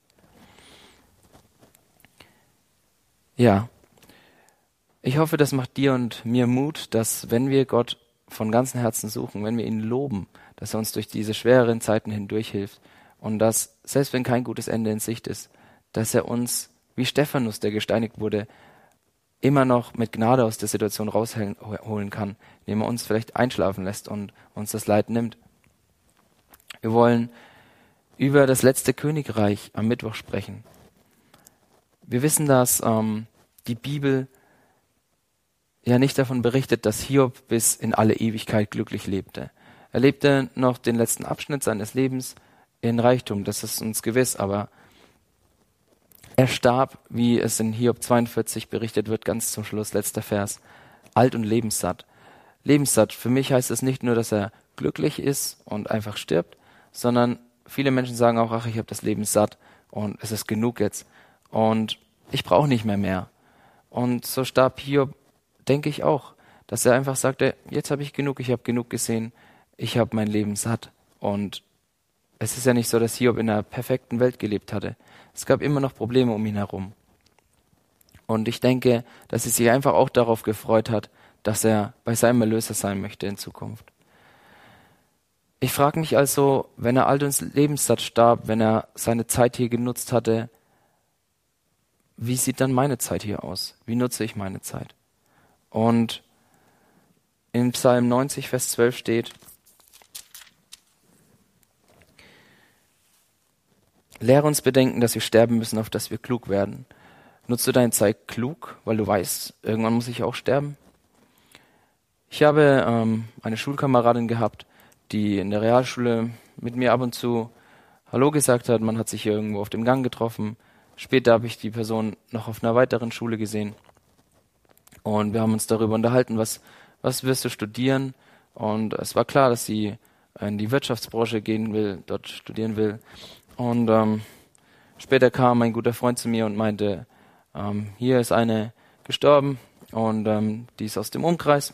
Ja, ich hoffe, das macht dir und mir Mut, dass wenn wir Gott von ganzem Herzen suchen, wenn wir ihn loben, dass er uns durch diese schwereren Zeiten hindurch hilft und dass, selbst wenn kein gutes Ende in Sicht ist, dass er uns, wie Stephanus, der gesteinigt wurde, immer noch mit Gnade aus der Situation rausholen kann, indem er uns vielleicht einschlafen lässt und uns das Leid nimmt. Wir wollen über das letzte Königreich am Mittwoch sprechen. Wir wissen, dass ähm, die Bibel ja nicht davon berichtet, dass Hiob bis in alle Ewigkeit glücklich lebte. Er lebte noch den letzten Abschnitt seines Lebens in Reichtum, das ist uns gewiss, aber er starb, wie es in Hiob zweiundvierzig berichtet wird, ganz zum Schluss, letzter Vers, alt und lebenssatt. lebenssatt. Für mich heißt es nicht nur, dass er glücklich ist und einfach stirbt, sondern viele Menschen sagen auch, ach, ich habe das Leben satt und es ist genug jetzt und ich brauche nicht mehr mehr. Und so starb Hiob, denke ich auch, dass er einfach sagte, jetzt habe ich genug, ich habe genug gesehen, ich habe mein Leben satt. Und es ist ja nicht so, dass Hiob in einer perfekten Welt gelebt hatte. Es gab immer noch Probleme um ihn herum. Und ich denke, dass er sich einfach auch darauf gefreut hat, dass er bei seinem Erlöser sein möchte in Zukunft. Ich frage mich also, wenn er alt und lebenssatt starb, wenn er seine Zeit hier genutzt hatte, wie sieht dann meine Zeit hier aus? Wie nutze ich meine Zeit? Und in Psalm neunzig, Vers zwölf steht, lehre uns bedenken, dass wir sterben müssen, auf dass wir klug werden. Nutzt du deine Zeit klug, weil du weißt, irgendwann muss ich auch sterben? Ich habe ähm, eine Schulkameradin gehabt, die in der Realschule mit mir ab und zu Hallo gesagt hat. Man hat sich irgendwo auf dem Gang getroffen. Später habe ich die Person noch auf einer weiteren Schule gesehen. Und wir haben uns darüber unterhalten, was, was wirst du studieren? Und es war klar, dass sie in die Wirtschaftsbranche gehen will, dort studieren will. Und ähm, später kam ein guter Freund zu mir und meinte, ähm, hier ist eine gestorben und ähm, die ist aus dem Umkreis.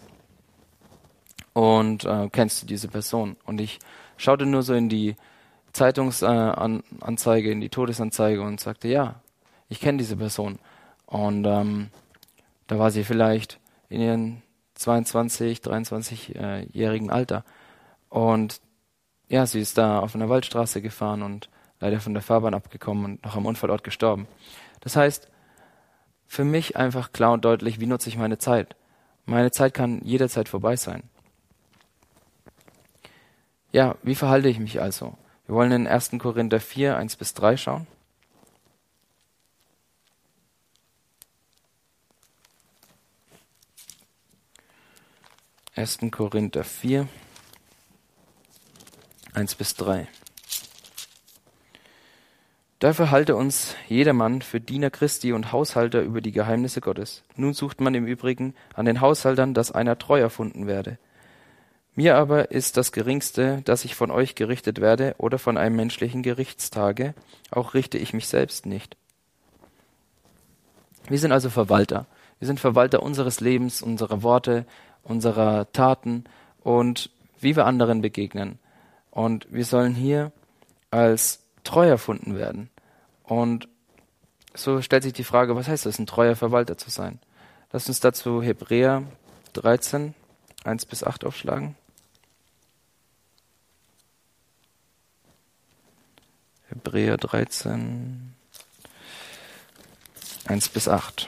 Und äh, kennst du diese Person? Und ich schaute nur so in die Zeitungsanzeige, äh, in die Todesanzeige und sagte, ja, ich kenne diese Person. Und ähm, da war sie vielleicht in ihrem zweiundzwanzig, dreiundzwanzig-jährigen Alter. Und ja, sie ist da auf einer Waldstraße gefahren und leider von der Fahrbahn abgekommen und noch am Unfallort gestorben. Das heißt, für mich einfach klar und deutlich, wie nutze ich meine Zeit? Meine Zeit kann jederzeit vorbei sein. Ja, wie verhalte ich mich also? Wir wollen in ersten Korinther vier, eins bis drei schauen. ersten Korinther vier, eins bis drei. Dafür halte uns jedermann für Diener Christi und Haushalter über die Geheimnisse Gottes. Nun sucht man im Übrigen an den Haushaltern, dass einer treu erfunden werde. Mir aber ist das Geringste, dass ich von euch gerichtet werde oder von einem menschlichen Gerichtstage, auch richte ich mich selbst nicht. Wir sind also Verwalter. Wir sind Verwalter unseres Lebens, unserer Worte, unserer Taten und wie wir anderen begegnen. Und wir sollen hier als treu erfunden werden. Und so stellt sich die Frage, was heißt es, ein treuer Verwalter zu sein? Lasst uns dazu Hebräer dreizehn, eins bis acht aufschlagen. Hebräer dreizehn, eins bis acht.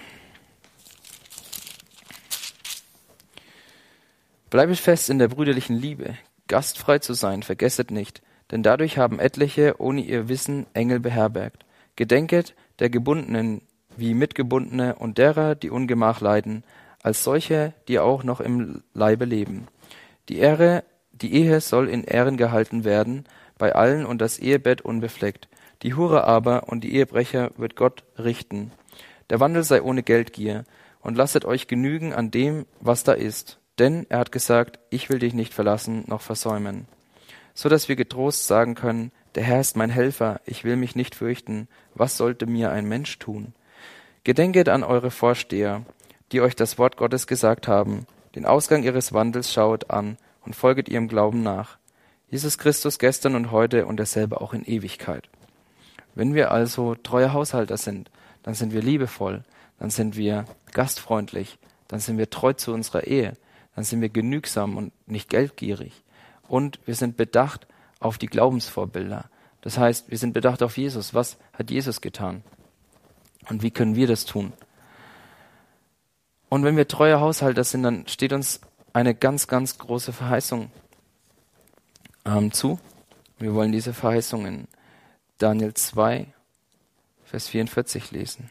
Bleibet fest in der brüderlichen Liebe, gastfrei zu sein, vergesset nicht, denn dadurch haben etliche ohne ihr Wissen Engel beherbergt. Gedenket der Gebundenen wie Mitgebundene und derer, die Ungemach leiden, als solche, die auch noch im Leibe leben. Die Ehre, die Ehe soll in Ehren gehalten werden, bei allen und das Ehebett unbefleckt. Die Hure aber und die Ehebrecher wird Gott richten. Der Wandel sei ohne Geldgier, und lasset euch genügen an dem, was da ist. Denn er hat gesagt, ich will dich nicht verlassen noch versäumen. So dass wir getrost sagen können, der Herr ist mein Helfer, ich will mich nicht fürchten. Was sollte mir ein Mensch tun? Gedenket an eure Vorsteher, die euch das Wort Gottes gesagt haben. Den Ausgang ihres Wandels schauet an und folget ihrem Glauben nach. Jesus Christus gestern und heute und derselbe auch in Ewigkeit. Wenn wir also treue Haushalter sind, dann sind wir liebevoll, dann sind wir gastfreundlich, dann sind wir treu zu unserer Ehe, dann sind wir genügsam und nicht geldgierig. Und wir sind bedacht auf die Glaubensvorbilder. Das heißt, wir sind bedacht auf Jesus. Was hat Jesus getan? Und wie können wir das tun? Und wenn wir treue Haushalter sind, dann steht uns eine ganz, ganz große Verheißung ähm, zu. Wir wollen diese Verheißung in Daniel zwei, Vers vierundvierzig lesen.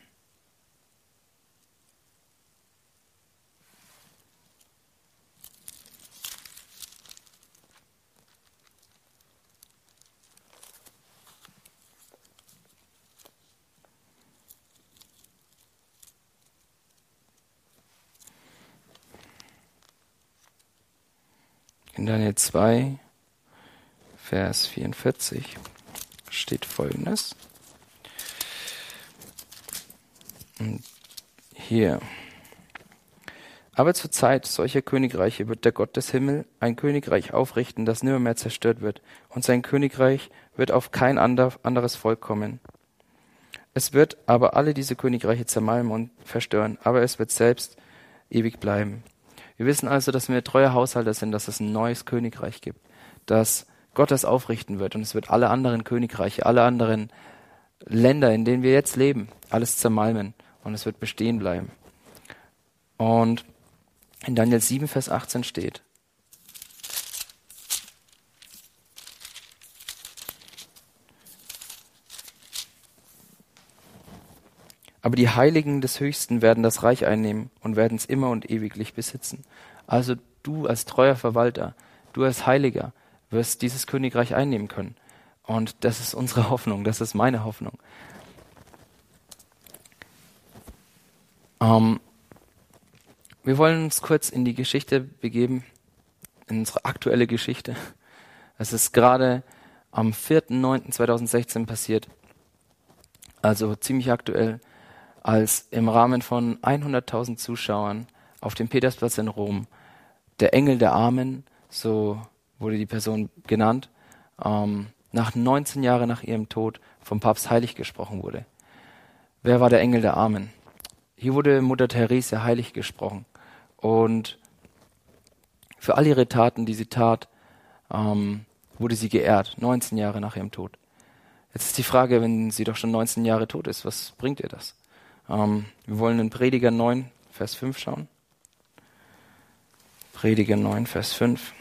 In Daniel zwei, Vers vierundvierzig steht Folgendes. Und hier. Aber zur Zeit solcher Königreiche wird der Gott des Himmels ein Königreich aufrichten, das nimmermehr zerstört wird. Und sein Königreich wird auf kein ander, anderes Volk kommen. Es wird aber alle diese Königreiche zermalmen und verstören, aber es wird selbst ewig bleiben. Wir wissen also, dass wir treue Haushalter sind, dass es ein neues Königreich gibt, dass Gott das aufrichten wird und es wird alle anderen Königreiche, alle anderen Länder, in denen wir jetzt leben, alles zermalmen und es wird bestehen bleiben. Und in Daniel sieben, Vers achtzehn steht: Aber die Heiligen des Höchsten werden das Reich einnehmen und werden es immer und ewiglich besitzen. Also du als treuer Verwalter, du als Heiliger wirst dieses Königreich einnehmen können. Und das ist unsere Hoffnung, das ist meine Hoffnung. Ähm, wir wollen uns kurz in die Geschichte begeben, in unsere aktuelle Geschichte. Es ist gerade am vierten neunten zweitausendsechzehn passiert, also ziemlich aktuell, als im Rahmen von hunderttausend Zuschauern auf dem Petersplatz in Rom der Engel der Armen, so wurde die Person genannt, ähm, nach neunzehn Jahren nach ihrem Tod vom Papst heilig gesprochen wurde. Wer war der Engel der Armen? Hier wurde Mutter Teresa heilig gesprochen und für all ihre Taten, die sie tat, ähm, wurde sie geehrt, neunzehn Jahre nach ihrem Tod. Jetzt ist die Frage, wenn sie doch schon neunzehn Jahre tot ist, was bringt ihr das? Ähm, wir wollen in Prediger neun, Vers fünf schauen. Prediger neun, Vers fünf.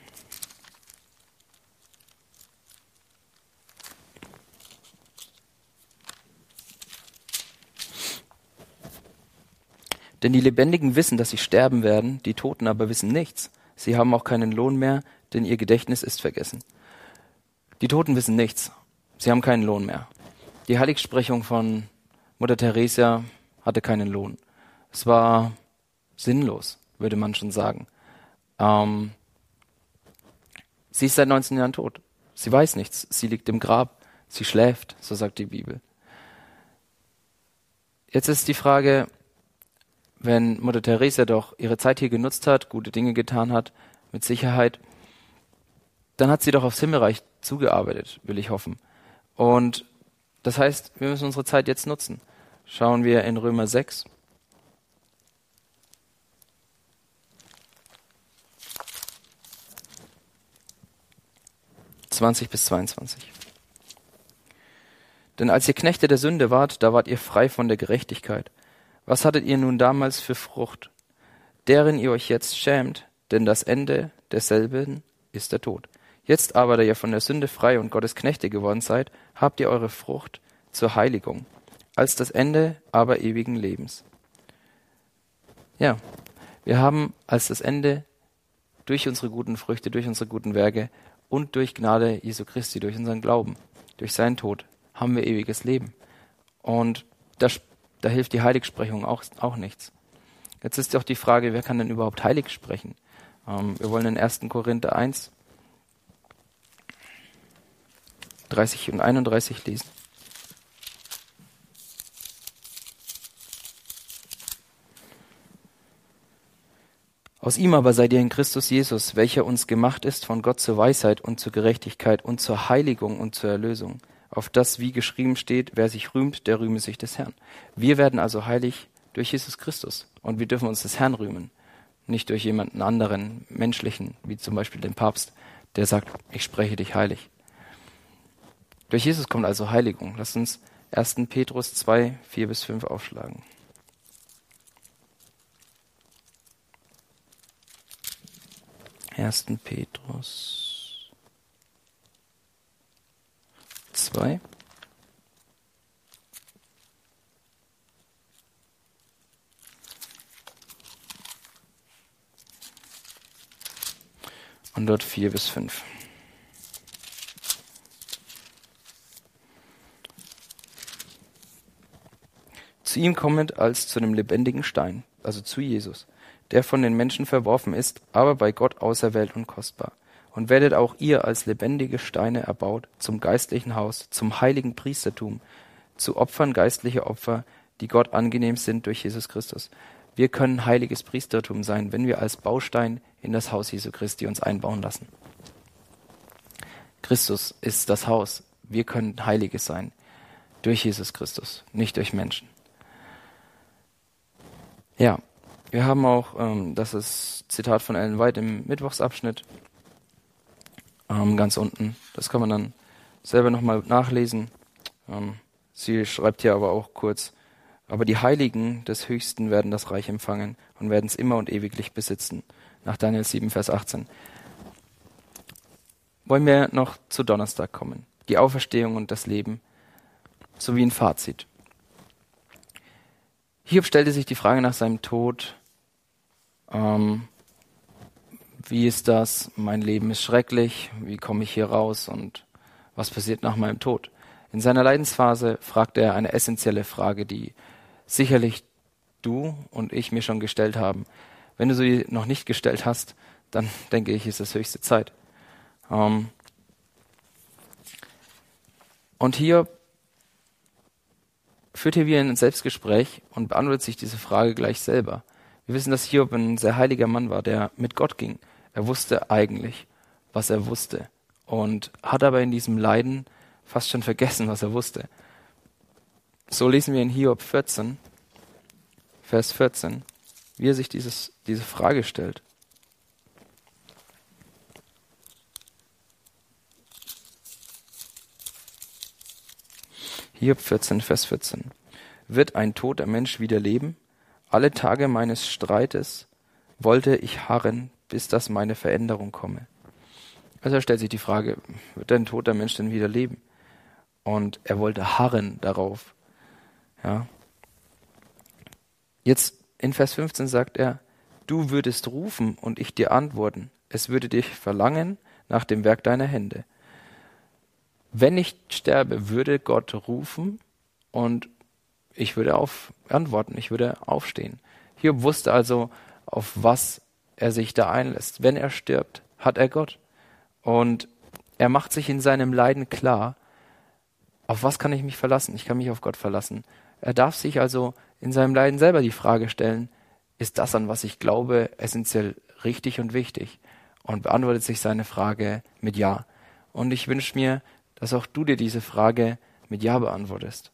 Denn die Lebendigen wissen, dass sie sterben werden, die Toten aber wissen nichts. Sie haben auch keinen Lohn mehr, denn ihr Gedächtnis ist vergessen. Die Toten wissen nichts. Sie haben keinen Lohn mehr. Die Heiligsprechung von Mutter Teresa hatte keinen Lohn. Es war sinnlos, würde man schon sagen. Ähm, sie ist seit neunzehn Jahren tot. Sie weiß nichts. Sie liegt im Grab. Sie schläft, so sagt die Bibel. Jetzt ist die Frage, wenn Mutter Teresa doch ihre Zeit hier genutzt hat, gute Dinge getan hat, mit Sicherheit, dann hat sie doch aufs Himmelreich zugearbeitet, will ich hoffen. Und das heißt, wir müssen unsere Zeit jetzt nutzen. Schauen wir in Römer sechs. zwanzig bis zweiundzwanzig. Denn als ihr Knechte der Sünde wart, da wart ihr frei von der Gerechtigkeit. Was hattet ihr nun damals für Frucht, deren ihr euch jetzt schämt, denn das Ende desselben ist der Tod. Jetzt aber, da ihr von der Sünde frei und Gottes Knechte geworden seid, habt ihr eure Frucht zur Heiligung, als das Ende aber ewigen Lebens. Ja, wir haben als das Ende durch unsere guten Früchte, durch unsere guten Werke und durch Gnade Jesu Christi, durch unseren Glauben, durch seinen Tod, haben wir ewiges Leben. Und das, da hilft die Heiligsprechung auch, auch nichts. Jetzt ist auch die Frage, wer kann denn überhaupt heilig sprechen? Ähm, wir wollen in ersten Korinther eins, dreißig und einunddreißig lesen. Aus ihm aber seid ihr in Christus Jesus, welcher uns gemacht ist von Gott zur Weisheit und zur Gerechtigkeit und zur Heiligung und zur Erlösung, auf das, wie geschrieben steht, wer sich rühmt, der rühme sich des Herrn. Wir werden also heilig durch Jesus Christus und wir dürfen uns des Herrn rühmen, nicht durch jemanden anderen, menschlichen, wie zum Beispiel den Papst, der sagt, ich spreche dich heilig. Durch Jesus kommt also Heiligung. Lasst uns ersten Petrus zwei, vier bis fünf aufschlagen. ersten Petrus zwei. Und dort vier bis fünf. Zu ihm kommend als zu einem lebendigen Stein, also zu Jesus, der von den Menschen verworfen ist, aber bei Gott auserwählt und kostbar. Und werdet auch ihr als lebendige Steine erbaut zum geistlichen Haus, zum heiligen Priestertum, zu Opfern geistlicher Opfer, die Gott angenehm sind durch Jesus Christus. Wir können heiliges Priestertum sein, wenn wir als Baustein in das Haus Jesu Christi uns einbauen lassen. Christus ist das Haus. Wir können Heiliges sein durch Jesus Christus, nicht durch Menschen. Ja, wir haben auch, ähm, das ist Zitat von Ellen White im Mittwochsabschnitt, ähm, ganz unten. Das kann man dann selber nochmal nachlesen. Ähm, sie schreibt hier aber auch kurz, aber die Heiligen des Höchsten werden das Reich empfangen und werden es immer und ewiglich besitzen. Nach Daniel sieben, Vers achtzehn. Wollen wir noch zu Donnerstag kommen. Die Auferstehung und das Leben, sowie ein Fazit. Hiob stellte sich die Frage nach seinem Tod, ähm, wie ist das, mein Leben ist schrecklich, wie komme ich hier raus und was passiert nach meinem Tod? In seiner Leidensphase fragte er eine essentielle Frage, die sicherlich du und ich mir schon gestellt haben. Wenn du sie noch nicht gestellt hast, dann denke ich, ist es höchste Zeit. Ähm und hier führt hier wieder ein Selbstgespräch und beantwortet sich diese Frage gleich selber. Wir wissen, dass Hiob ein sehr heiliger Mann war, der mit Gott ging. Er wusste eigentlich, was er wusste und hat aber in diesem Leiden fast schon vergessen, was er wusste. So lesen wir in Hiob vierzehn, Vers vierzehn, wie er sich dieses, diese Frage stellt. Hiob vierzehn, Vers vierzehn. Wird ein toter Mensch wieder leben? Alle Tage meines Streites wollte ich harren, bis dass meine Veränderung komme. Also er stellt sich die Frage, wird ein toter Mensch denn wieder leben? Und er wollte harren darauf. Ja. Jetzt in Vers fünfzehn sagt er, du würdest rufen und ich dir antworten. Es würde dich verlangen nach dem Werk deiner Hände. Wenn ich sterbe, würde Gott rufen und ich würde auf, antworten, ich würde aufstehen. Hiob wusste also, auf was er sich da einlässt. Wenn er stirbt, hat er Gott. Und er macht sich in seinem Leiden klar, auf was kann ich mich verlassen? Ich kann mich auf Gott verlassen. Er darf sich also in seinem Leiden selber die Frage stellen, ist das, an was ich glaube, essentiell richtig und wichtig? Und beantwortet sich seine Frage mit Ja. Und ich wünsche mir, dass auch du dir diese Frage mit Ja beantwortest.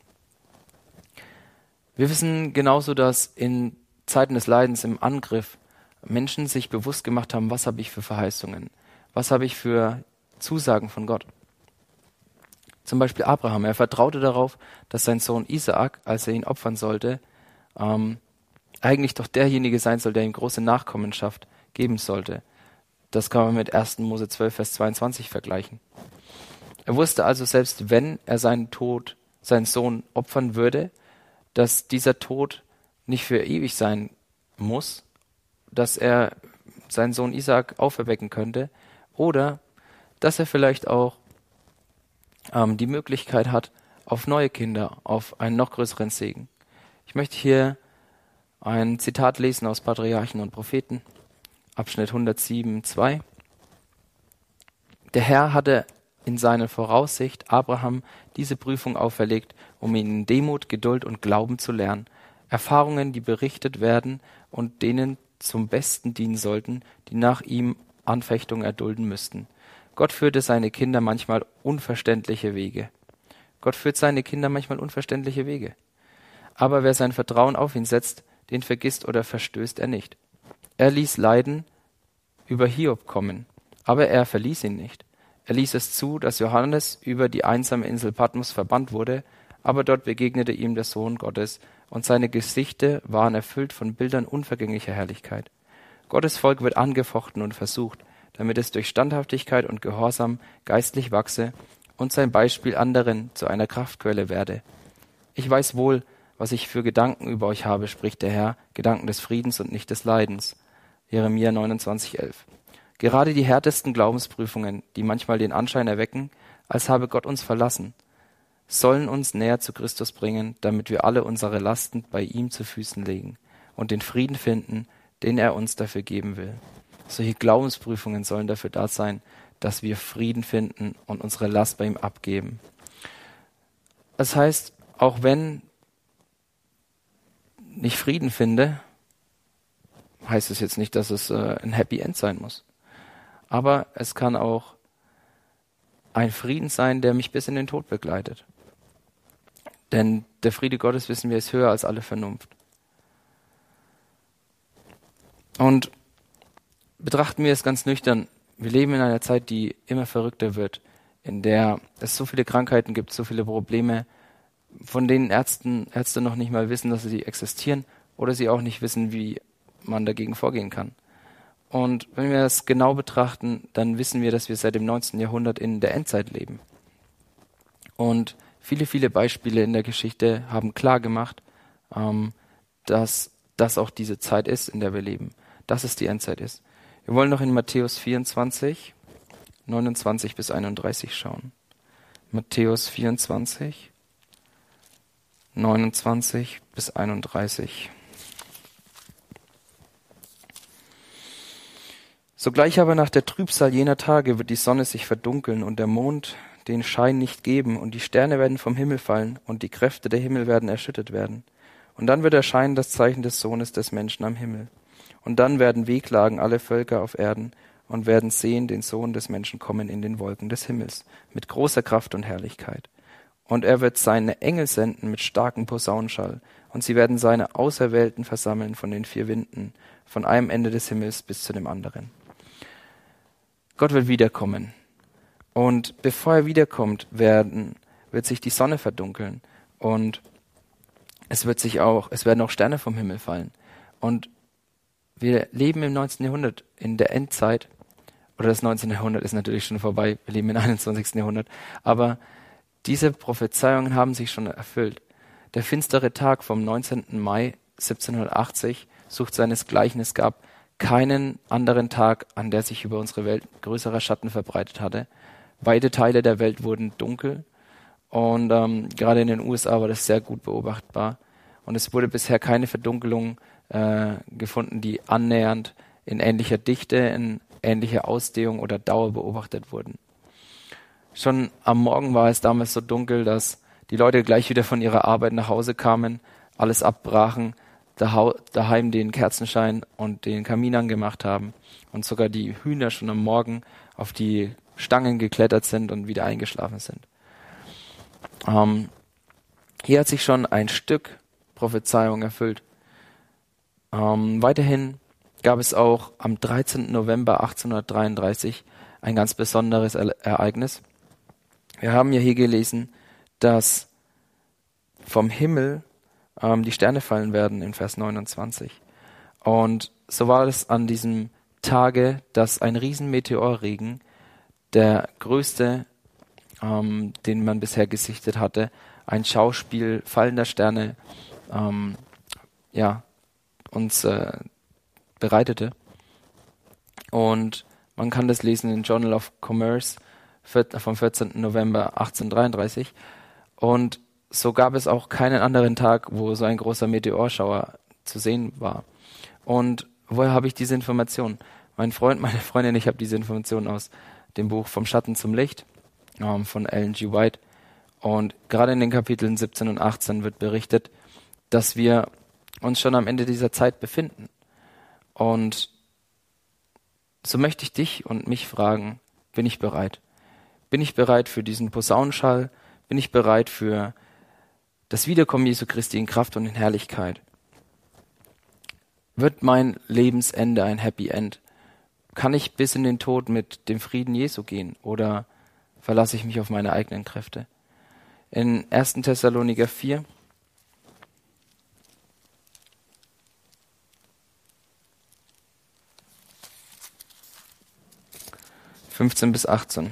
Wir wissen genauso, dass in Zeiten des Leidens, im Angriff, Menschen sich bewusst gemacht haben, was habe ich für Verheißungen, was habe ich für Zusagen von Gott. Zum Beispiel Abraham, er vertraute darauf, dass sein Sohn Isaak, als er ihn opfern sollte, ähm, eigentlich doch derjenige sein soll, der ihm große Nachkommenschaft geben sollte. Das kann man mit ersten Mose zwölf, Vers zweiundzwanzig vergleichen. Er wusste also, selbst wenn er seinen Tod, seinen Sohn opfern würde, dass dieser Tod nicht für ewig sein muss, dass er seinen Sohn Isaak auferwecken könnte oder dass er vielleicht auch ähm, die Möglichkeit hat auf neue Kinder, auf einen noch größeren Segen. Ich möchte hier ein Zitat lesen aus Patriarchen und Propheten, Abschnitt hundertsieben, zwei. Der Herr hatte in seiner Voraussicht Abraham diese Prüfung auferlegt, um ihn in Demut, Geduld und Glauben zu lernen. Erfahrungen, die berichtet werden und denen zum Besten dienen sollten, die nach ihm Anfechtungen erdulden müssten. Gott führte seine Kinder manchmal unverständliche Wege. Gott führt seine Kinder manchmal unverständliche Wege. Aber wer sein Vertrauen auf ihn setzt, den vergisst oder verstößt er nicht. Er ließ Leiden über Hiob kommen, aber er verließ ihn nicht. Er ließ es zu, dass Johannes über die einsame Insel Patmos verbannt wurde, aber dort begegnete ihm der Sohn Gottes und seine Gesichter waren erfüllt von Bildern unvergänglicher Herrlichkeit. Gottes Volk wird angefochten und versucht, damit es durch Standhaftigkeit und Gehorsam geistlich wachse und sein Beispiel anderen zu einer Kraftquelle werde. Ich weiß wohl, was ich für Gedanken über euch habe, spricht der Herr, Gedanken des Friedens und nicht des Leidens. Jeremia neunundzwanzig, elf. Gerade die härtesten Glaubensprüfungen, die manchmal den Anschein erwecken, als habe Gott uns verlassen, sollen uns näher zu Christus bringen, damit wir alle unsere Lasten bei ihm zu Füßen legen und den Frieden finden, den er uns dafür geben will. Solche Glaubensprüfungen sollen dafür da sein, dass wir Frieden finden und unsere Last bei ihm abgeben. Das heißt, auch wenn ich Frieden finde, heißt es jetzt nicht, dass es äh, ein Happy End sein muss. Aber es kann auch ein Frieden sein, der mich bis in den Tod begleitet. Denn der Friede Gottes, wissen wir, ist höher als alle Vernunft. Und betrachten wir es ganz nüchtern. Wir leben in einer Zeit, die immer verrückter wird, in der es so viele Krankheiten gibt, so viele Probleme, von denen Ärzten, Ärzte noch nicht mal wissen, dass sie existieren oder sie auch nicht wissen, wie man dagegen vorgehen kann. Und wenn wir das genau betrachten, dann wissen wir, dass wir seit dem neunzehnten Jahrhundert in der Endzeit leben. Und viele, viele Beispiele in der Geschichte haben klar gemacht, ähm, dass das auch diese Zeit ist, in der wir leben, dass es die Endzeit ist. Wir wollen noch in Matthäus vierundzwanzig, neunundzwanzig bis einunddreißig schauen. Matthäus vierundzwanzig, neunundzwanzig bis einunddreißig. Sogleich aber nach der Trübsal jener Tage wird die Sonne sich verdunkeln und der Mond den Schein nicht geben und die Sterne werden vom Himmel fallen und die Kräfte der Himmel werden erschüttert werden. Und dann wird erscheinen das Zeichen des Sohnes des Menschen am Himmel. Und dann werden wehklagen alle Völker auf Erden und werden sehen den Sohn des Menschen kommen in den Wolken des Himmels mit großer Kraft und Herrlichkeit. Und er wird seine Engel senden mit starkem Posaunenschall und sie werden seine Auserwählten versammeln von den vier Winden, von einem Ende des Himmels bis zu dem anderen. Gott wird wiederkommen. Und bevor er wiederkommt, werden, wird sich die Sonne verdunkeln und es wird sich auch, es werden auch Sterne vom Himmel fallen. Und wir leben im neunzehnten Jahrhundert, in der Endzeit, oder das neunzehnte Jahrhundert ist natürlich schon vorbei, wir leben im einundzwanzigsten Jahrhundert, aber diese Prophezeiungen haben sich schon erfüllt. Der finstere Tag vom neunzehnten Mai siebzehnhundertachtzig sucht seinesgleichen. Es gab keinen anderen Tag, an der sich über unsere Welt größerer Schatten verbreitet hatte. Weite Teile der Welt wurden dunkel und ähm, gerade in den U S A war das sehr gut beobachtbar. Und es wurde bisher keine Verdunkelung äh, gefunden, die annähernd in ähnlicher Dichte, in ähnlicher Ausdehnung oder Dauer beobachtet wurden. Schon am Morgen war es damals so dunkel, dass die Leute gleich wieder von ihrer Arbeit nach Hause kamen, alles abbrachen, daheim den Kerzenschein und den Kamin angemacht haben und sogar die Hühner schon am Morgen auf die Stangen geklettert sind und wieder eingeschlafen sind. Ähm, hier hat sich schon ein Stück Prophezeiung erfüllt. Ähm, weiterhin gab es auch am dreizehnten November achtzehnhundertdreiunddreißig ein ganz besonderes E- Ereignis. Wir haben ja hier gelesen, dass vom Himmel ähm, die Sterne fallen werden in Vers neunundzwanzig. Und so war es an diesem Tage, dass ein Riesenmeteorregen, der größte, ähm, den man bisher gesichtet hatte, ein Schauspiel fallender Sterne ähm, ja, uns äh, bereitete. Und man kann das lesen in Journal of Commerce vom vierzehnten November achtzehnhundertdreiunddreißig. Und so gab es auch keinen anderen Tag, wo so ein großer Meteorschauer zu sehen war. Und woher habe ich diese Information? Mein Freund, meine Freundin, ich habe diese Information aus dem Buch Vom Schatten zum Licht ähm, von Ellen G. White. Und gerade in den Kapiteln siebzehn und achtzehn wird berichtet, dass wir uns schon am Ende dieser Zeit befinden. Und so möchte ich dich und mich fragen, bin ich bereit? Bin ich bereit für diesen Posaunenschall? Bin ich bereit für das Wiederkommen Jesu Christi in Kraft und in Herrlichkeit? Wird mein Lebensende ein Happy End? Kann ich bis in den Tod mit dem Frieden Jesu gehen oder verlasse ich mich auf meine eigenen Kräfte? In ersten Thessaloniker vier fünfzehn bis achtzehn.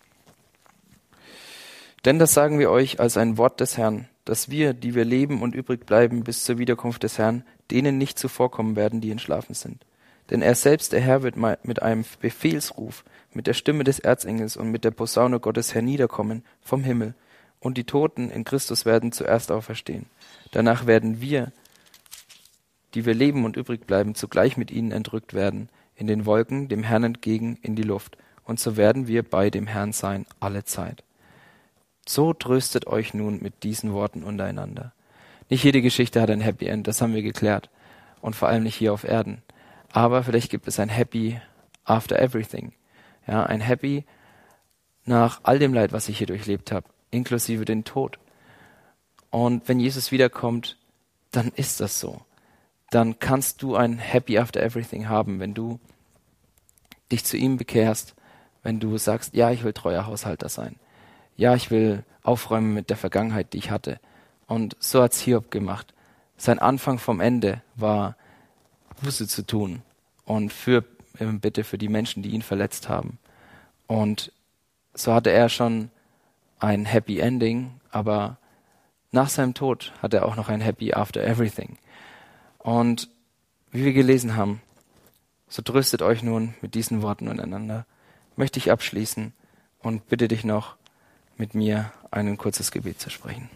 Denn das sagen wir euch als ein Wort des Herrn, dass wir, die wir leben und übrig bleiben bis zur Wiederkunft des Herrn, denen nicht zuvorkommen werden, die entschlafen sind. Denn er selbst, der Herr, wird mit einem Befehlsruf, mit der Stimme des Erzengels und mit der Posaune Gottes herniederkommen vom Himmel. Und die Toten in Christus werden zuerst auferstehen. Danach werden wir, die wir leben und übrig bleiben, zugleich mit ihnen entrückt werden, in den Wolken, dem Herrn entgegen, in die Luft. Und so werden wir bei dem Herrn sein, alle Zeit. So tröstet euch nun mit diesen Worten untereinander. Nicht jede Geschichte hat ein Happy End, das haben wir geklärt. Und vor allem nicht hier auf Erden. Aber vielleicht gibt es ein Happy after everything. Ja, ein Happy nach all dem Leid, was ich hier durchlebt habe, inklusive den Tod. Und wenn Jesus wiederkommt, dann ist das so. Dann kannst du ein Happy after everything haben, wenn du dich zu ihm bekehrst, wenn du sagst, ja, ich will treuer Haushalter sein. Ja, ich will aufräumen mit der Vergangenheit, die ich hatte. Und so hat's Hiob gemacht. Sein Anfang vom Ende war, Buße zu tun und für Bitte für die Menschen, die ihn verletzt haben. Und so hatte er schon ein Happy Ending, aber nach seinem Tod hat er auch noch ein Happy After Everything. Und wie wir gelesen haben, so tröstet euch nun mit diesen Worten untereinander, möchte ich abschließen und bitte dich noch, mit mir ein kurzes Gebet zu sprechen.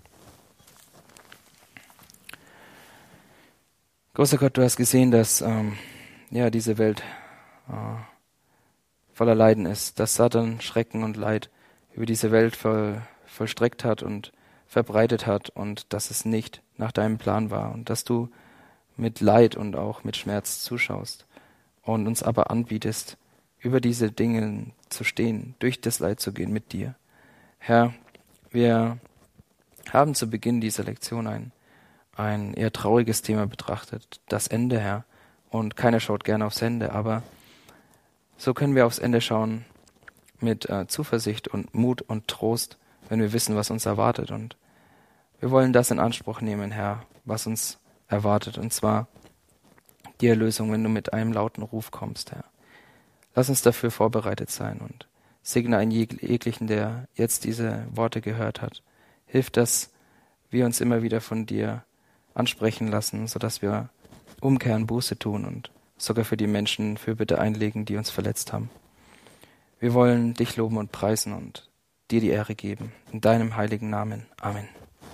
Großer Gott, du hast gesehen, dass ähm, ja diese Welt äh, voller Leiden ist, dass Satan Schrecken und Leid über diese Welt voll, vollstreckt hat und verbreitet hat und dass es nicht nach deinem Plan war und dass du mit Leid und auch mit Schmerz zuschaust und uns aber anbietest, über diese Dinge zu stehen, durch das Leid zu gehen mit dir. Herr, wir haben zu Beginn dieser Lektion ein, ein eher trauriges Thema betrachtet, das Ende, Herr. Und keiner schaut gerne aufs Ende, aber so können wir aufs Ende schauen mit äh, Zuversicht und Mut und Trost, wenn wir wissen, was uns erwartet. Und wir wollen das in Anspruch nehmen, Herr, was uns erwartet, und zwar die Erlösung, wenn du mit einem lauten Ruf kommst, Herr. Lass uns dafür vorbereitet sein und segne einen jeglichen, der jetzt diese Worte gehört hat. Hilf, dass wir uns immer wieder von dir ansprechen lassen, sodass wir umkehren, Buße tun und sogar für die Menschen Fürbitte einlegen, die uns verletzt haben. Wir wollen dich loben und preisen und dir die Ehre geben. In deinem heiligen Namen. Amen.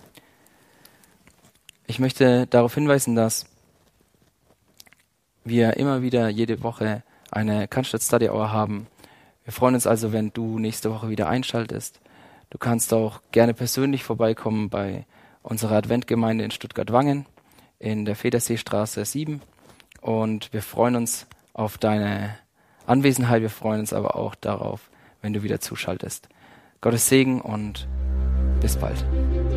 Ich möchte darauf hinweisen, dass wir immer wieder jede Woche eine Cannstatt Study Hour haben. Wir freuen uns also, wenn du nächste Woche wieder einschaltest. Du kannst auch gerne persönlich vorbeikommen bei unserer Adventgemeinde in Stuttgart-Wangen in der Federseestraße sieben. Und wir freuen uns auf deine Anwesenheit. Wir freuen uns aber auch darauf, wenn du wieder zuschaltest. Gottes Segen und bis bald.